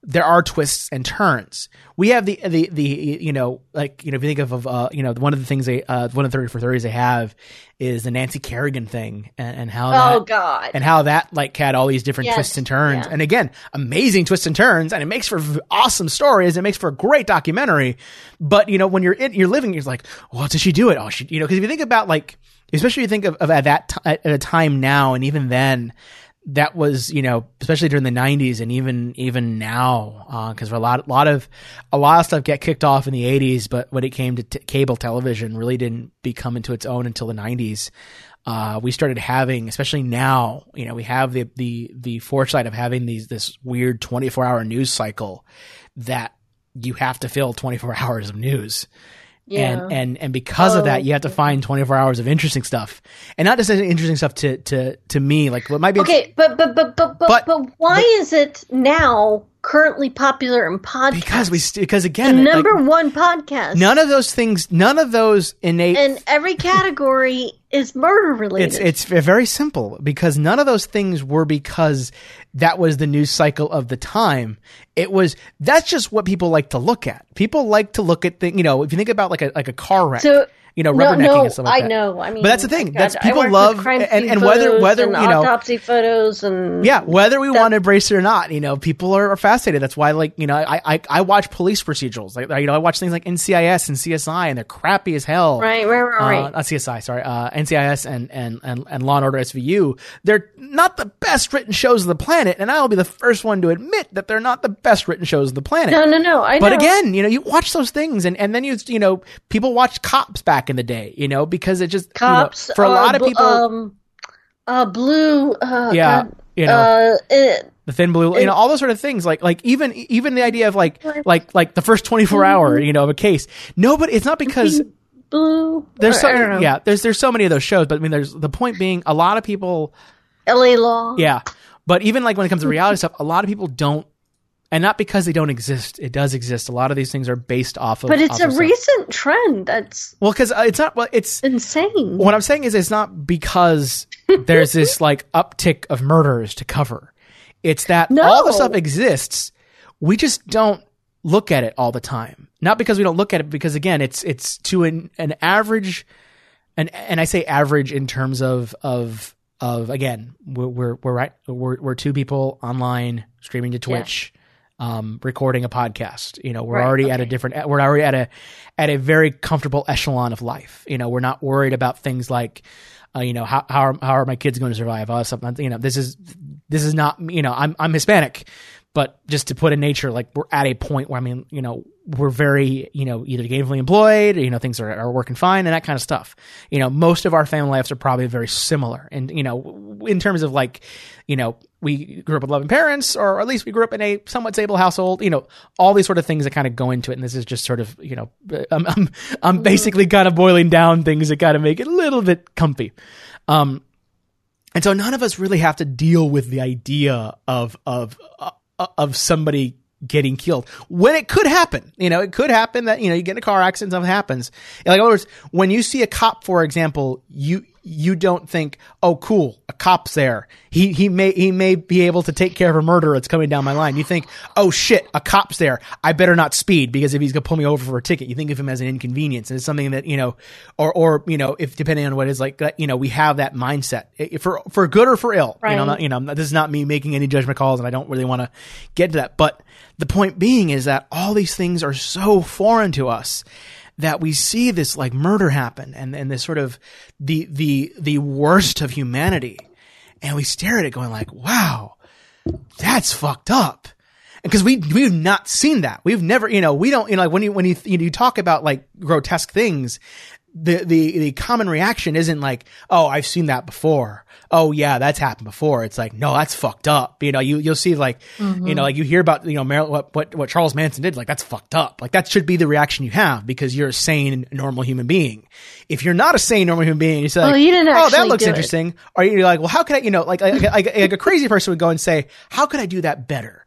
there are twists and turns. We have the, the, the, you know, like, you know, if you think of, of uh, you know, one of the things they, uh, one of the thirty for thirties they have is the Nancy Kerrigan thing and, and how that, oh God, and how that like had all these different yes. twists and turns. Yeah. And again, amazing twists and turns, and it makes for awesome stories. It makes for a great documentary. But, you know, when you're in, you're living, you're like, well, did she do it? Oh, she, you know, cause if you think about like, especially if you think of, of at that, t- at a time now, and even then, that was, you know, especially during the nineties and even, even now, uh, cause for a lot, lot of, a lot of stuff get kicked off in the eighties, but when it came to t- cable television, really didn't become into its own until the nineties. Uh, we started having, especially now, you know, we have the, the, the foresight of having these, this weird twenty-four hour news cycle that you have to fill twenty-four hours of news. Yeah. And, and, and because oh, of that, you have to find twenty-four hours of interesting stuff, and not just interesting stuff to, to, to me, like what might be, okay, but, but, but, but, but, but, but why but, is it now currently popular in podcasts? Because we, because again, the number like, one podcast. None of those things, none of those innate. And every category is murder related. It's, it's very simple, because none of those things were because that was the news cycle of the time. It was, that's just what people like to look at. People like to look at things, you know, if you think about like a, like a car wreck. So, you know, rubbernecking no, no, and stuff like that. I know. I mean, but that's the thing. God, That's people love, crime and, and whether whether and you know, autopsy photos and yeah, whether we that, want to embrace it or not, you know, people are, are fascinated. That's why, like, you know, I I, I watch police procedurals. Like, you know, I watch things like N C I S and C S I, and they're crappy as hell. Right, right, right. Uh, right. not C S I, sorry. Uh, N C I S and and and and Law and Order S V U. They're not the best written shows on the planet, and I'll be the first one to admit that they're not the best written shows on the planet. No, no, no. I know. But again, you know, you watch those things, and and then you you know, people watched Cops back in the day, you know, because it just Cops, you know, for a uh, lot of people, um, uh, blue, uh, yeah, God, you know, uh, it, the thin blue, it, you know, all those sort of things. Like, like even even the idea of like like like the first twenty-four hour, you know, of a case. Nobody, it's not because blue. There's or, so yeah, there's there's so many of those shows, but I mean, there's the point being, a lot of people, L A Law, yeah, but even like when it comes to reality stuff, a lot of people don't. And not because they don't exist. It does exist. A lot of these things are based off of. But it's a of recent trend. That's well, because it's not. Well, it's insane. What I'm saying is, it's not because there's this like uptick of murders to cover. It's that no. all the stuff exists. We just don't look at it all the time. Not because we don't look at it, because again, it's it's to an an average, and and I say average in terms of of of again, we're we're we're right. We're we're two people online streaming to Twitch. Yeah. Um, recording a podcast, you know, we're right, already okay. at a different, we're already at a, at a very comfortable echelon of life. You know, we're not worried about things like, uh, you know, how, how are, how are my kids going to survive? Oh, something, you know, this is, this is not, you know, I'm, I'm Hispanic, but just to put in nature, like we're at a point where, I mean, you know, we're very, you know, either gainfully employed, or, you know, things are, are working fine and that kind of stuff. You know, most of our family lives are probably very similar. And, you know, in terms of like, you know, we grew up with loving parents, or at least we grew up in a somewhat stable household, you know, all these sort of things that kind of go into it. And this is just sort of, you know, I'm, I'm, I'm basically kind of boiling down things that kind of make it a little bit comfy. Um, and so none of us really have to deal with the idea of, of, uh, of somebody getting killed when it could happen. You know, it could happen that, you know, you get in a car accident, something happens. Like, in other words, when you see a cop, for example, you, you don't think, oh, cool, a cop's there. He, he may, he may be able to take care of a murder that's coming down my line. You think, oh shit, a cop's there. I better not speed, because if he's going to pull me over for a ticket, you think of him as an inconvenience. And it's something that, you know, or, or, you know, if depending on what it is, like, you know, we have that mindset for, for good or for ill. Right. You know, not, you know, this is not me making any judgment calls, and I don't really want to get to that. But the point being is that all these things are so foreign to us that we see this like murder happen, and, and this sort of the, the, the worst of humanity. And we stare at it going like, wow, that's fucked up. And cause we, we've not seen that. We've never, you know, we don't, you know, like when you, when you, you, know, you talk about like grotesque things, the, the, the common reaction isn't like, oh, I've seen that before. Oh yeah, that's happened before. It's like, no, that's fucked up. You know, you, you'll see like, mm-hmm. you know, like you hear about, you know, Mar- what, what, what Charles Manson did. Like, that's fucked up. Like, that should be the reaction you have, because you're a sane, normal human being. If you're not a sane, normal human being, you say, like, well, you didn't oh, that looks do interesting. It. Or you're like, well, how could I, you know, like, like, like, like a crazy person would go and say, how could I do that better?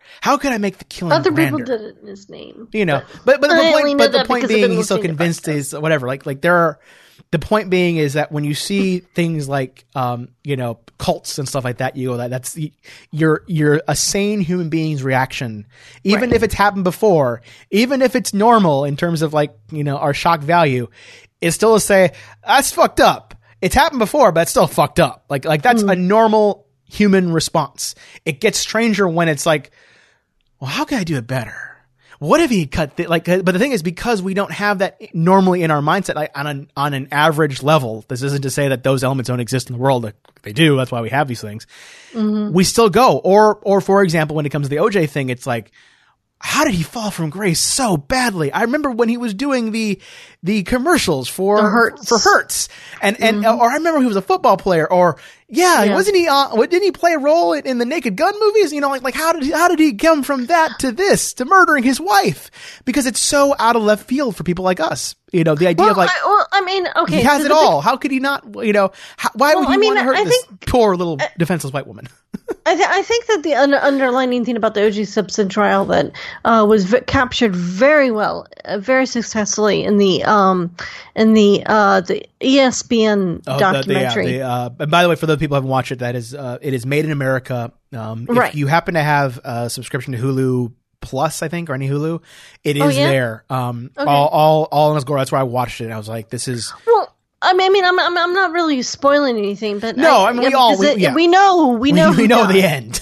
How could I make the killing Other grander? people did it in his name. You know, but but, but the I only point, know but the that point because I've being, been he's so listening to convinced podcasts. is whatever. Like like there are. The point being is that when you see things like, um, you know, cults and stuff like that, you go, that that's you're you're a sane human being's reaction, even Right. if it's happened before, even if it's normal in terms of like, you know, our shock value, is still to say that's fucked up. It's happened before, but it's still fucked up. Like like that's Mm. a normal human response. It gets stranger when it's like, well, how can I do it better? What if he cut th- like? But the thing is, because we don't have that normally in our mindset, like on an on an average level. This isn't to say that those elements don't exist in the world. They do. That's why we have these things. Mm-hmm. We still go. Or or for example, when it comes to the O J thing, it's like, how did he fall from grace so badly? I remember when he was doing the the commercials for The Hertz. for Hertz, and and Mm-hmm. or I remember he was a football player, or yeah, Yeah. wasn't he? Uh, what- didn't he play a role in, in the Naked Gun movies? You know, like like how did he, how did he come from that to this to murdering his wife? Because it's so out of left field for people like us. You know, the idea Well, of like I, well, I mean, okay, he has so it the all. How could he not? You know, how, why Well, would he I mean, want to hurt I this think- poor little defenseless white woman? I, th- I think that the un- underlining thing about the O J Simpson trial that uh, was v- captured very well, uh, very successfully in the um, in the uh, the E S P N Oh, the- documentary. The, yeah, the, uh, and by the way, for those people who haven't watched it, that is, uh, it is made in America. Um, if Right. you happen to have a subscription to Hulu Plus, I think, or any Hulu, it is Oh, yeah? there. Um, Okay. all, all, all in its glory. That's where I watched it. And I was like, this is, Well, I mean, I mean, I'm, I'm, I'm not really spoiling anything, but No, I mean, we yeah, all- because we- it- yeah. we know, we we, know, we who know the died. end.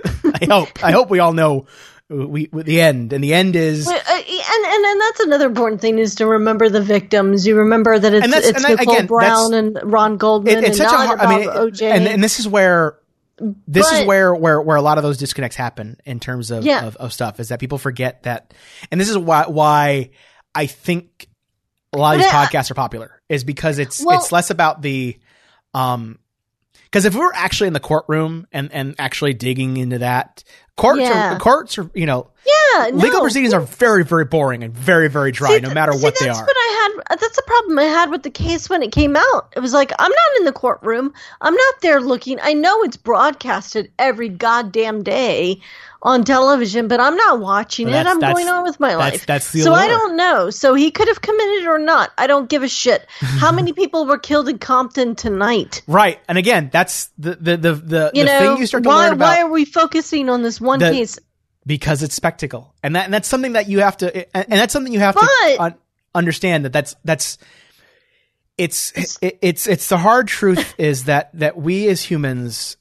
I hope, I hope we all know we, we the end. And the end is, Well, uh, and, and and that's another important thing is to remember the victims. You remember that it's And that's- it's and that- Nicole again, Brown and Ron Goldman, it, it's and such a not hard, about I mean, O J. and, and this is where, this is But- where, where, where a lot of those disconnects happen in terms of, Yeah. of, of stuff, is that people forget that. And this is why, why I think a lot of these But I- podcasts are popular, is because it's, Well- it's less about the, um, because if we were actually in the courtroom and, and actually digging into that, courts Yeah. are, courts are, you know, yeah, legal no. proceedings are very, very boring and very, very dry, See, no matter see, what they that's are. What I had, that's the problem I had with the case when it came out. It was like, I'm not in the courtroom. I'm not there looking. I know it's broadcasted every goddamn day on television, but I'm not watching Well, it. that's- I'm that's- going on with my that's- life. that's the so I allure. don't know. So he could have committed or not. I don't give a shit. How many people were killed in Compton tonight? Right. And again, that's the, the, the, the, You the know, thing you start to why, learn about. why are we focusing on this one The- case? Because it's spectacle, and that and that's something that you have to, and, and that's something you have to But- un, understand that that's that's it's it, it's it's the hard truth is that that we as humans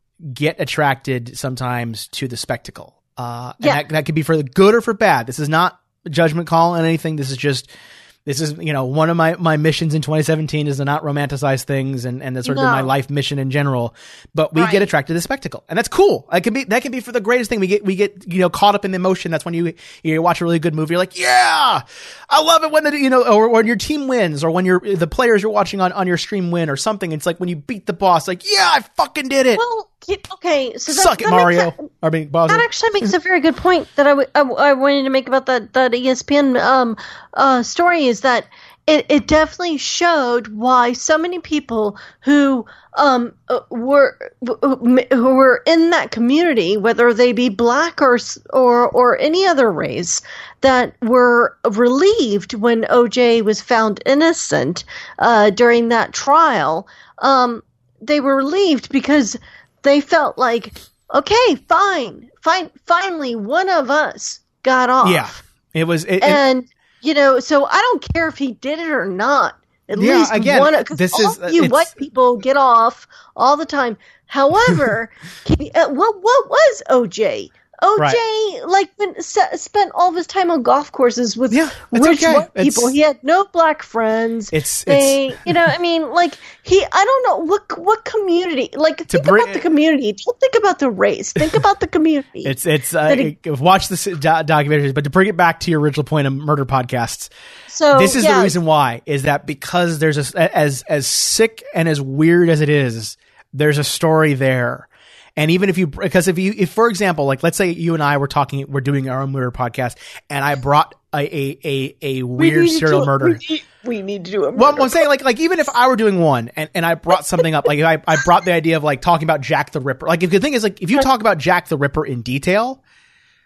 get attracted sometimes to the spectacle, uh, and Yeah. that that could be for the good or for bad. This is not a judgment call on anything. This is just. This is, you know, one of my, my missions in twenty seventeen is to not romanticize things, and, and that's sort of been my No. life mission in general. But we Right. get attracted to the spectacle, and that's cool. That can be that can be for the greatest thing. We get we get you know caught up in the emotion. That's when you you watch a really good movie. You're like, yeah, I love it when the you know or when your team wins, or when you're the players you're watching on, on your stream win, or something. It's like when you beat the boss. Like, yeah, I fucking did it. Well, okay, so that, Suck it, that makes Mario. a- I mean, Bowser. That actually makes a very good point that I, w- I, w- I wanted to make about that, that E S P N um, uh, story is that it, it definitely showed why so many people who um, uh, were who were in that community, whether they be black or s- or or any other race, that were relieved when O J was found innocent uh, during that trial. Um, they were relieved because they felt like, okay, fine, fine, finally, one of us got off. yeah, it was. It, it- and you know, so I don't care if he did it or not. At Yeah, least again, one. Because this all is- of you it's- white people get off all the time. However, can you, uh, what what was O J? O J Right. like been, s- spent all of his time on golf courses with Yeah, it's rich okay. white It's- people. He had no black friends. It's- they, it's- you know, I mean, like he, I don't know what what community. Like think bring- about the community. Don't think about the race. Think about the community. It's it's uh, That it- watch the do- documentaries, but to bring it back to your original point of murder podcasts, so this is yeah, the reason why is that because there's a as as sick and as weird as it is, there's a story there. And even if you, because if you, if for example, like let's say you and I were talking, we're doing our own murder podcast, and I brought a a a, a we weird need to serial do- murder. We need, we need to do a murder. Well, I'm saying like like even if I were doing one and, and I brought something up, like if I, I brought the idea of like talking about Jack the Ripper. Like if the thing is like if you talk about Jack the Ripper in detail,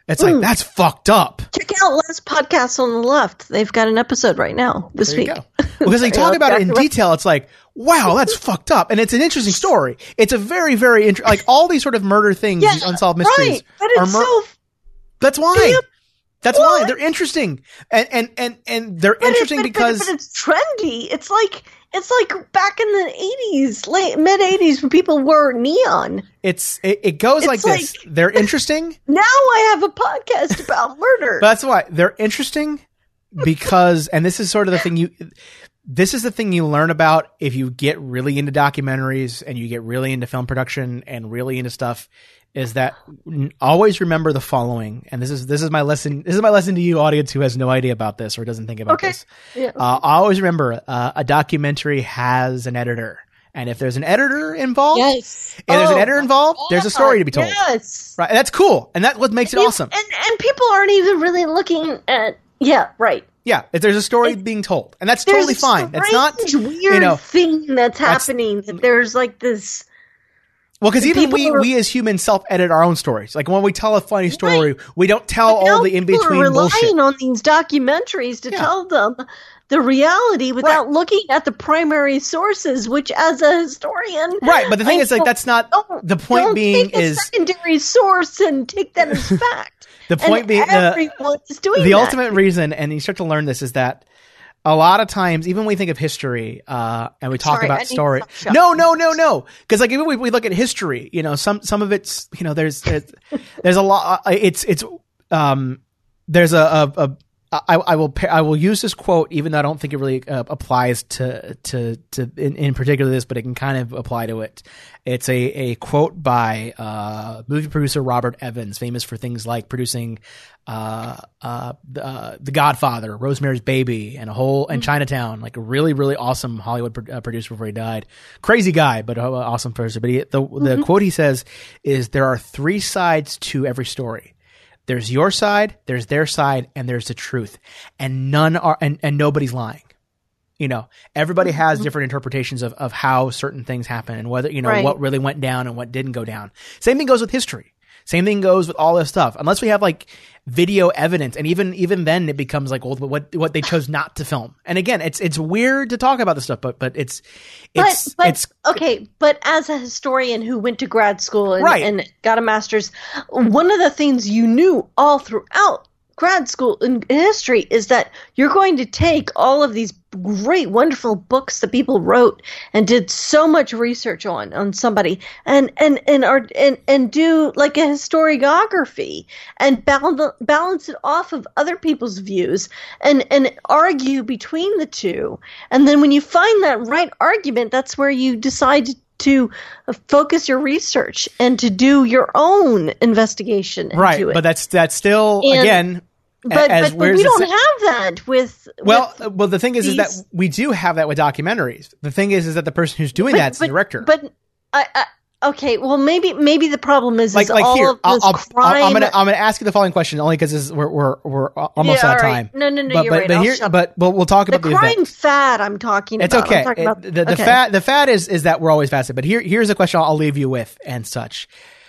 It's like, mm. that's fucked up. Check out Les Podcasts on the Left. They've got an episode right now this there week. You go. Because they talk about it in detail. It's like, wow, that's fucked up. And it's an interesting story. It's a very, very interesting, like all these sort of murder things, yeah, these unsolved mysteries. Right. But it's are mur- so. That's why. Damn. That's what? why. They're interesting. And, and, and, and they're but interesting it, but, because. But, but it's trendy. It's like, it's like back in the eighties, late, mid eighties when people wore neon. It's, it, it goes it's like, like this. They're interesting. Now I have a podcast about murder. But that's why they're interesting because, and this is sort of the thing you, this is the thing you learn about if you get really into documentaries and you get really into film production and really into stuff, is that always remember the following. And this is, this is my lesson. This is my lesson to you, audience, who has no idea about this or doesn't think about okay. this. Yeah. Uh, always remember uh, a documentary has an editor. And if there's an editor involved, yes. and there's oh, an editor involved, God. there's a story to be told. Yes. Right. And that's cool. And that's what makes and it you, awesome. And, and people aren't even really looking at, yeah, right. Yeah, if there's a story it, being told, and that's totally fine. That's not weird you know, thing that's happening. That's, that there's like this. Well, because even we are, we as humans self-edit our own stories. Like when we tell a funny story, right. we don't tell but all the in between bullshit. Relying on these documentaries to yeah. tell them the reality without right. looking at the primary sources. Which, as a historian, right? But the thing I is, like that's not the point. Don't being take a is secondary source and take that as fact. The point and being, everyone is doing the that. ultimate reason, and you start to learn this, is that a lot of times, even when we think of history, uh, and we talk Sorry, about story, no, no, no, no, because like even we, we look at history, you know, some some of it's, you know, there's there's, there's a lot. It's it's um, there's a, a, a I, I will I will use this quote, even though I don't think it really uh, applies to to to in, in particular this, but it can kind of apply to it. It's a, a quote by uh, movie producer Robert Evans, famous for things like producing uh, uh, uh, The Godfather, Rosemary's Baby, and a whole and Chinatown, like a really really awesome Hollywood pro- uh, producer before he died. Crazy guy, but uh, awesome producer. But he, the the mm-hmm. quote he says is, "There are three sides to every story. There's your side, there's their side, and there's the truth. And none are, and, and nobody's lying. You know, everybody has different interpretations of, of how certain things happen and whether, you know, right. what really went down and what didn't go down. Same thing goes with history. Same thing goes with all this stuff. Unless we have like video evidence, and even even then it becomes like, well, what what they chose not to film. And again, it's it's weird to talk about this stuff, but but it's it's but, but, it's okay. But as a historian who went to grad school and, right. and got a master's, one of the things you knew all throughout grad school in history is that you're going to take all of these great, wonderful books that people wrote and did so much research on on somebody, and and and are and and do like a historiography and balance balance it off of other people's views and and argue between the two, and then when you find that right argument, that's where you decide to to focus your research and to do your own investigation into right it. But that's that's still and, again but, as but, but we don't have that with well with well the thing is these, is that we do have that with documentaries. The thing is is that the person who's doing but, that's but, the director. But I, I okay, well maybe maybe the problem is, like is like all here of I'll, this I'll, crime. I'm gonna I'm gonna ask you the following question only because we're we're we're almost yeah, out of right. time. No no no but, you're but, right. But I'll here shut but but we'll talk the about the crime event. fad I'm talking It's about. okay. I'm talking It, about, the the okay. fad the fad is is that we're always fasted. But here here's a question I'll leave you with and such.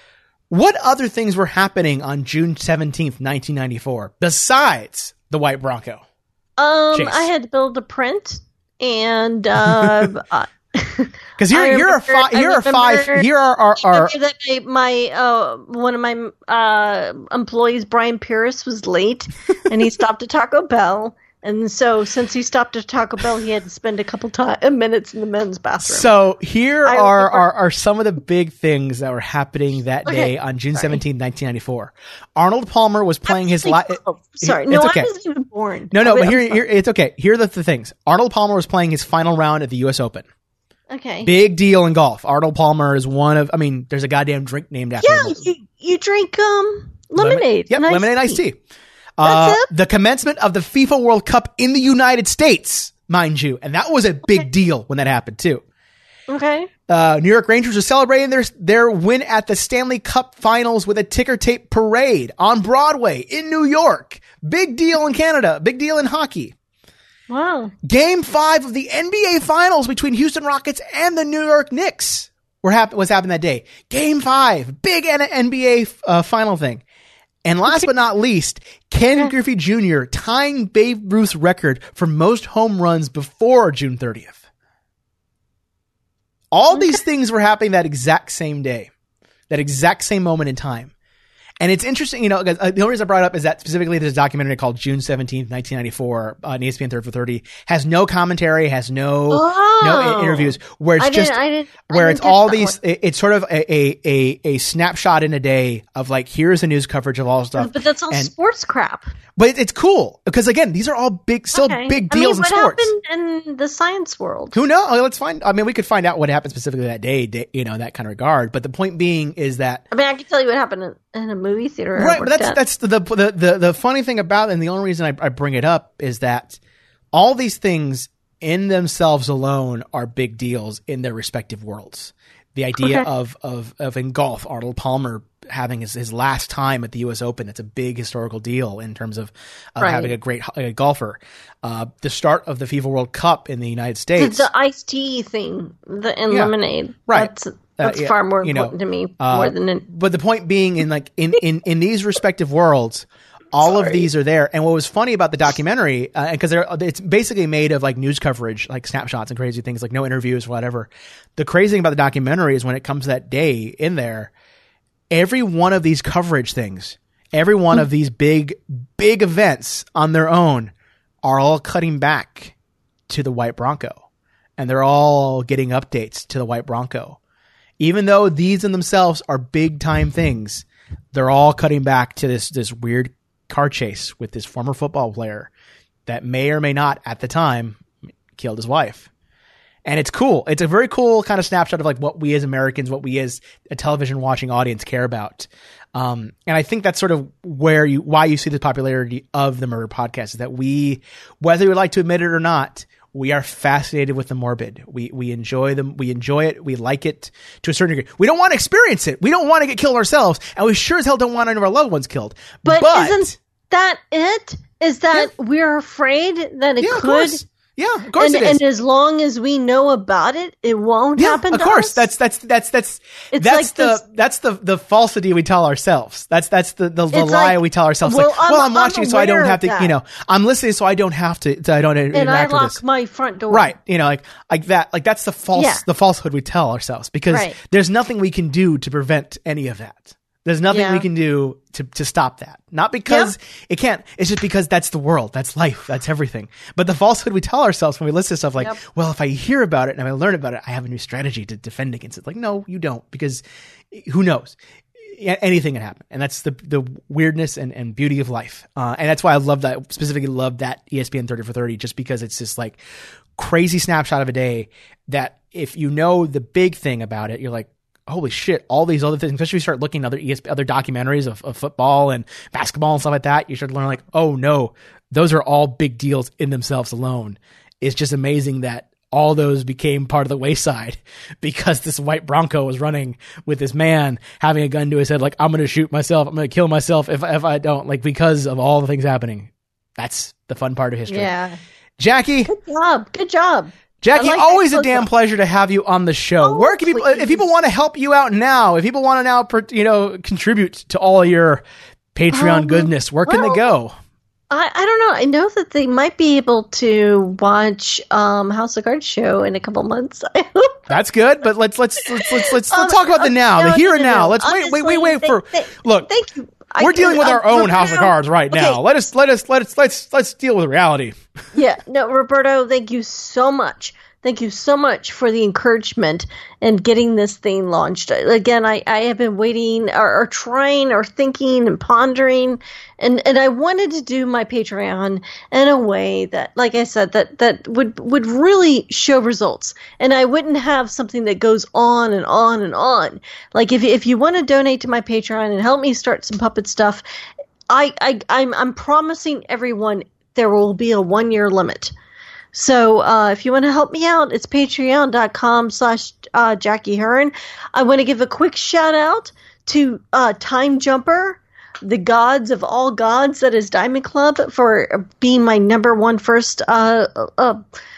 What other things were happening on June seventeenth, nineteen ninety-four besides the white Bronco? Um, Chase. I had to build a print, and uh, because here here are five here are five here are are, are that my, my uh one of my uh employees, Brian Pierce, was late, and he stopped at Taco Bell. And so, since he stopped at Taco Bell, he had to spend a couple time, minutes in the men's bathroom. So here I are, remember- are are some of the big things that were happening that Okay, day on June sorry. seventeenth, nineteen ninety-four. Arnold Palmer was playing his Actually, li- oh, sorry, it's no, okay. I wasn't even born. No, no, I- but I'm here, sorry. here it's okay. Here are the, the things. Arnold Palmer was playing his final round at the U S Open. Okay. Big deal in golf. Arnold Palmer is one of. I mean, there's a goddamn drink named after Yeah, him. you, you drink um lemonade. Yep, and iced lemonade iced tea. tea. Uh, That's it? the commencement of the FIFA World Cup in the United States, mind you, and that was a big Okay. deal when that happened too. Okay. Uh, New York Rangers are celebrating their their win at the Stanley Cup Finals with a ticker tape parade on Broadway in New York. Big deal in Canada. Big deal in hockey. Wow. Game five of the N B A Finals between Houston Rockets and the New York Knicks were hap- was happening that day. Game five, big N- NBA uh, final thing. And last but not least, Ken Griffey Junior tying Babe Ruth's record for most home runs before June thirtieth. All these things were happening that exact same day, that exact same moment in time. And it's interesting, you know, the only reason I brought it up is that specifically there's a documentary called June seventeenth, nineteen ninety-four, uh, on E S P N thirty for thirty, has no commentary, has no oh, no interviews, where it's I just, didn't, I didn't, where I it's didn't all catch that these, one. it, it's sort of a, a, a, a snapshot in a day of like, here's the news coverage of all stuff. But that's all and, sports crap. But it, it's cool, because again, these are all big, still Okay. big I mean, deals what in sports. happened in the science world? Who knows? Let's find, I mean, we could find out what happened specifically that day, day, you know, that kind of regard. But the point being is that, I mean, I can tell you what happened in, in a movie theater. I right, but worked that's at. that's the, the the the funny thing about it, and the only reason I, I bring it up is that all these things in themselves alone are big deals in their respective worlds. The idea Okay. of of of in golf, Arnold Palmer having his, his last time at the U S Open, that's a big historical deal in terms of, of Right. having a great uh, golfer. Uh, the start of the FIFA World Cup in the United States. the, the iced tea thing, the and Yeah. lemonade. Right. That's, that's yeah, far more you know, important to me uh, more than an, But the point being, in like in in in these respective worlds, all of Sorry. these are there. And what was funny about the documentary, uh, because they're it's basically made of like news coverage, like snapshots and crazy things, like no interviews, whatever. The crazy thing about the documentary is when it comes to that day in there, every one of these coverage things, every one of these big big events on their own, are all cutting back to the White Bronco, and they're all getting updates to the White Bronco. Even though these in themselves are big time things, they're all cutting back to this this weird car chase with this former football player that may or may not at the time killed his wife. And it's cool. It's a very cool kind of snapshot of like what we as Americans, what we as a television watching audience care about. Um, and I think that's sort of where you, why you see the popularity of the Murder Podcast, is that we, whether we like to admit it or not, we are fascinated with the morbid. We we enjoy them. We enjoy it. We like it to a certain degree. We don't want to experience it. We don't want to get killed ourselves, and we sure as hell don't want any of our loved ones killed. but, isn't that it? Is that Yeah. we're afraid that it yeah, of could? course. Yeah, of course and, it is. and as long as we know about it, it won't Yeah, happen of to course. us? That's that's that's that's It's that's like the this- that's the the falsity we tell ourselves. That's that's the the, the It's lie like, we tell ourselves. well, like, I'm- well, I'm, I'm watching, so I don't aware have to. of You that. know, I'm listening, so I don't have to. So I don't and I interact with lock this. my front door. Right. You know, like, like that, like that's the false, Yeah. the falsehood we tell ourselves, because Right. there's nothing we can do to prevent any of that. There's nothing Yeah. we can do to, to stop that. Not because it can't, it's just because that's the world. That's life. That's everything. But the falsehood we tell ourselves when we listen to stuff like, Yep. well, if I hear about it and I learn about it, I have a new strategy to defend against it. Like, no, you don't, because who knows? A- Anything can happen. And that's the, the weirdness and, and beauty of life. Uh, and that's why I love that, specifically love that E S P N thirty for thirty, just because it's this like crazy snapshot of a day that if you know the big thing about it, you're like, holy shit, all these other things, especially if you start looking at other E S P, other documentaries of, of football and basketball and stuff like that, you start to learn like, oh no, those are all big deals in themselves alone. It's just amazing that all those became part of the wayside because this white Bronco was running with this man having a gun to his head. Like, I'm going to shoot myself. I'm going to kill myself if, if I don't, like, because of all the things happening. That's the fun part of history. Yeah. Jackie, Good job. Good job. Jackie, I like that always a close damn up. pleasure to have you on the show. Oh, Where can people, if people please. want to help you out now, if people want to now, per- you know, contribute to all your Patreon Um, goodness, where can well, they go? I, I don't know. I know that they might be able to watch um, House of Cards show in a couple months. I hope. That's good, but let's let's let's let's let's, Um, let's talk about the okay, now, no, the here no, and no, now. no. Let's wait, wait, wait, Honestly, wait for thank- thank- look. Thank you. I- We're dealing with uh, our own House of Roberto- Cards right now. okay, Let us let us let us let's let's deal with reality. Yeah, no, Roberto, thank you so much. Thank you so much for the encouragement and getting this thing launched. Again, I, I have been waiting or, or trying or thinking and pondering, and, and I wanted to do my Patreon in a way that, like I said, that, that would, would really show results. And I wouldn't have something that goes on and on and on. Like if, if you want to donate to my Patreon and help me start some puppet stuff, I, I, I'm, I'm promising everyone there will be a one year limit. So uh, if you want to help me out, it's patreon.com slash uh, Jackie Hearn. I want to give a quick shout out to uh, Time Jumper, the gods of all gods, that is Diamond Club, for being my number one first uh, uh,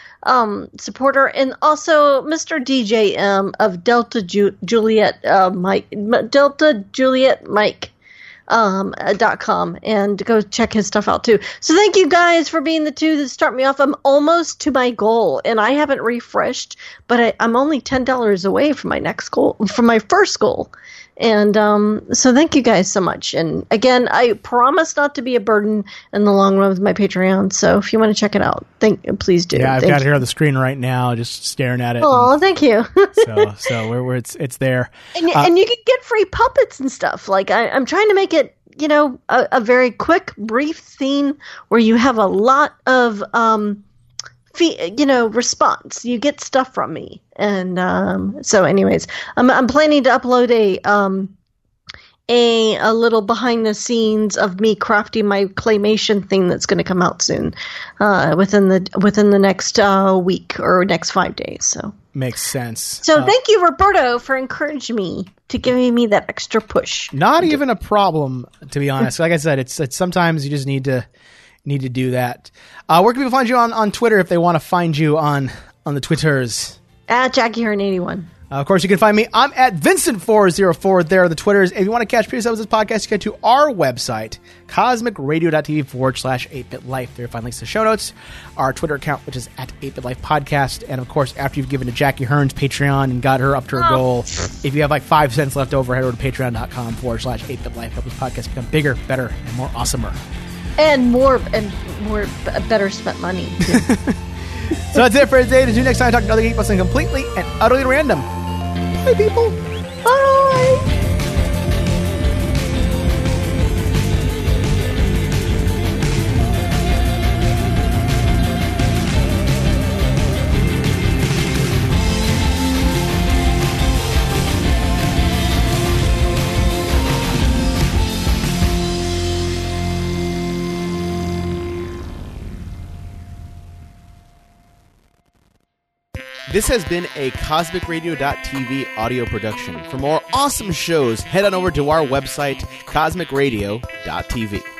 um, supporter, and also Mister D J M of Delta Ju- Juliet uh, Mike, Delta Juliet Mike. um, uh, dot com and go check his stuff out too. So thank you guys for being the two that start me off. I'm almost to my goal, and I haven't refreshed, but I, I'm only ten dollars away from my next goal, from my first goal. And um, so thank you guys so much. And again, I promise not to be a burden in the long run with my Patreon. So if you want to check it out, thank please do. Yeah, I've thank got it you. here on the screen right now, just staring at it. Oh, and, thank you. so so we're, we're, it's it's there. And, uh, and you can get free puppets and stuff. Like I, I'm trying to make it, you know, a, a very quick, brief scene where you have a lot of, um, fee, you know, response. You get stuff from me. And um, so anyways, I'm, I'm planning to upload a um, a a little behind the scenes of me crafting my claymation thing that's going to come out soon, uh, within the within the next uh, week or next five days. So makes sense. So uh, thank you, Roberto, for encouraging me to giving me that extra push. Not even a problem, to be honest. Like I said, it's, it's sometimes you just need to need to do that. Uh, where can people find you on, on Twitter if they want to find you on on the Twitters? At Jackie Hearn eighty-one. Uh, of course, you can find me. I'm at Vincent four oh four. There are the Twitters. If you want to catch previous episodes of this podcast, you go to our website, cosmicradio.tv forward slash 8-bit life. There you'll find links to show notes, our Twitter account, which is at eight bit life podcast. And of course, after you've given to Jackie Hearn's Patreon and got her up to her oh. goal, if you have like five cents left over, head over to patreon.com forward slash 8-bit life. Help this podcast become bigger, better, and more awesomer. And more, and more b- better spent money. So that's it for today. Until next time, I talk to another geek about something completely and utterly random. Bye, people. Bye. This has been a Cosmic Radio dot T V audio production. For more awesome shows, head on over to our website, Cosmic Radio dot T V.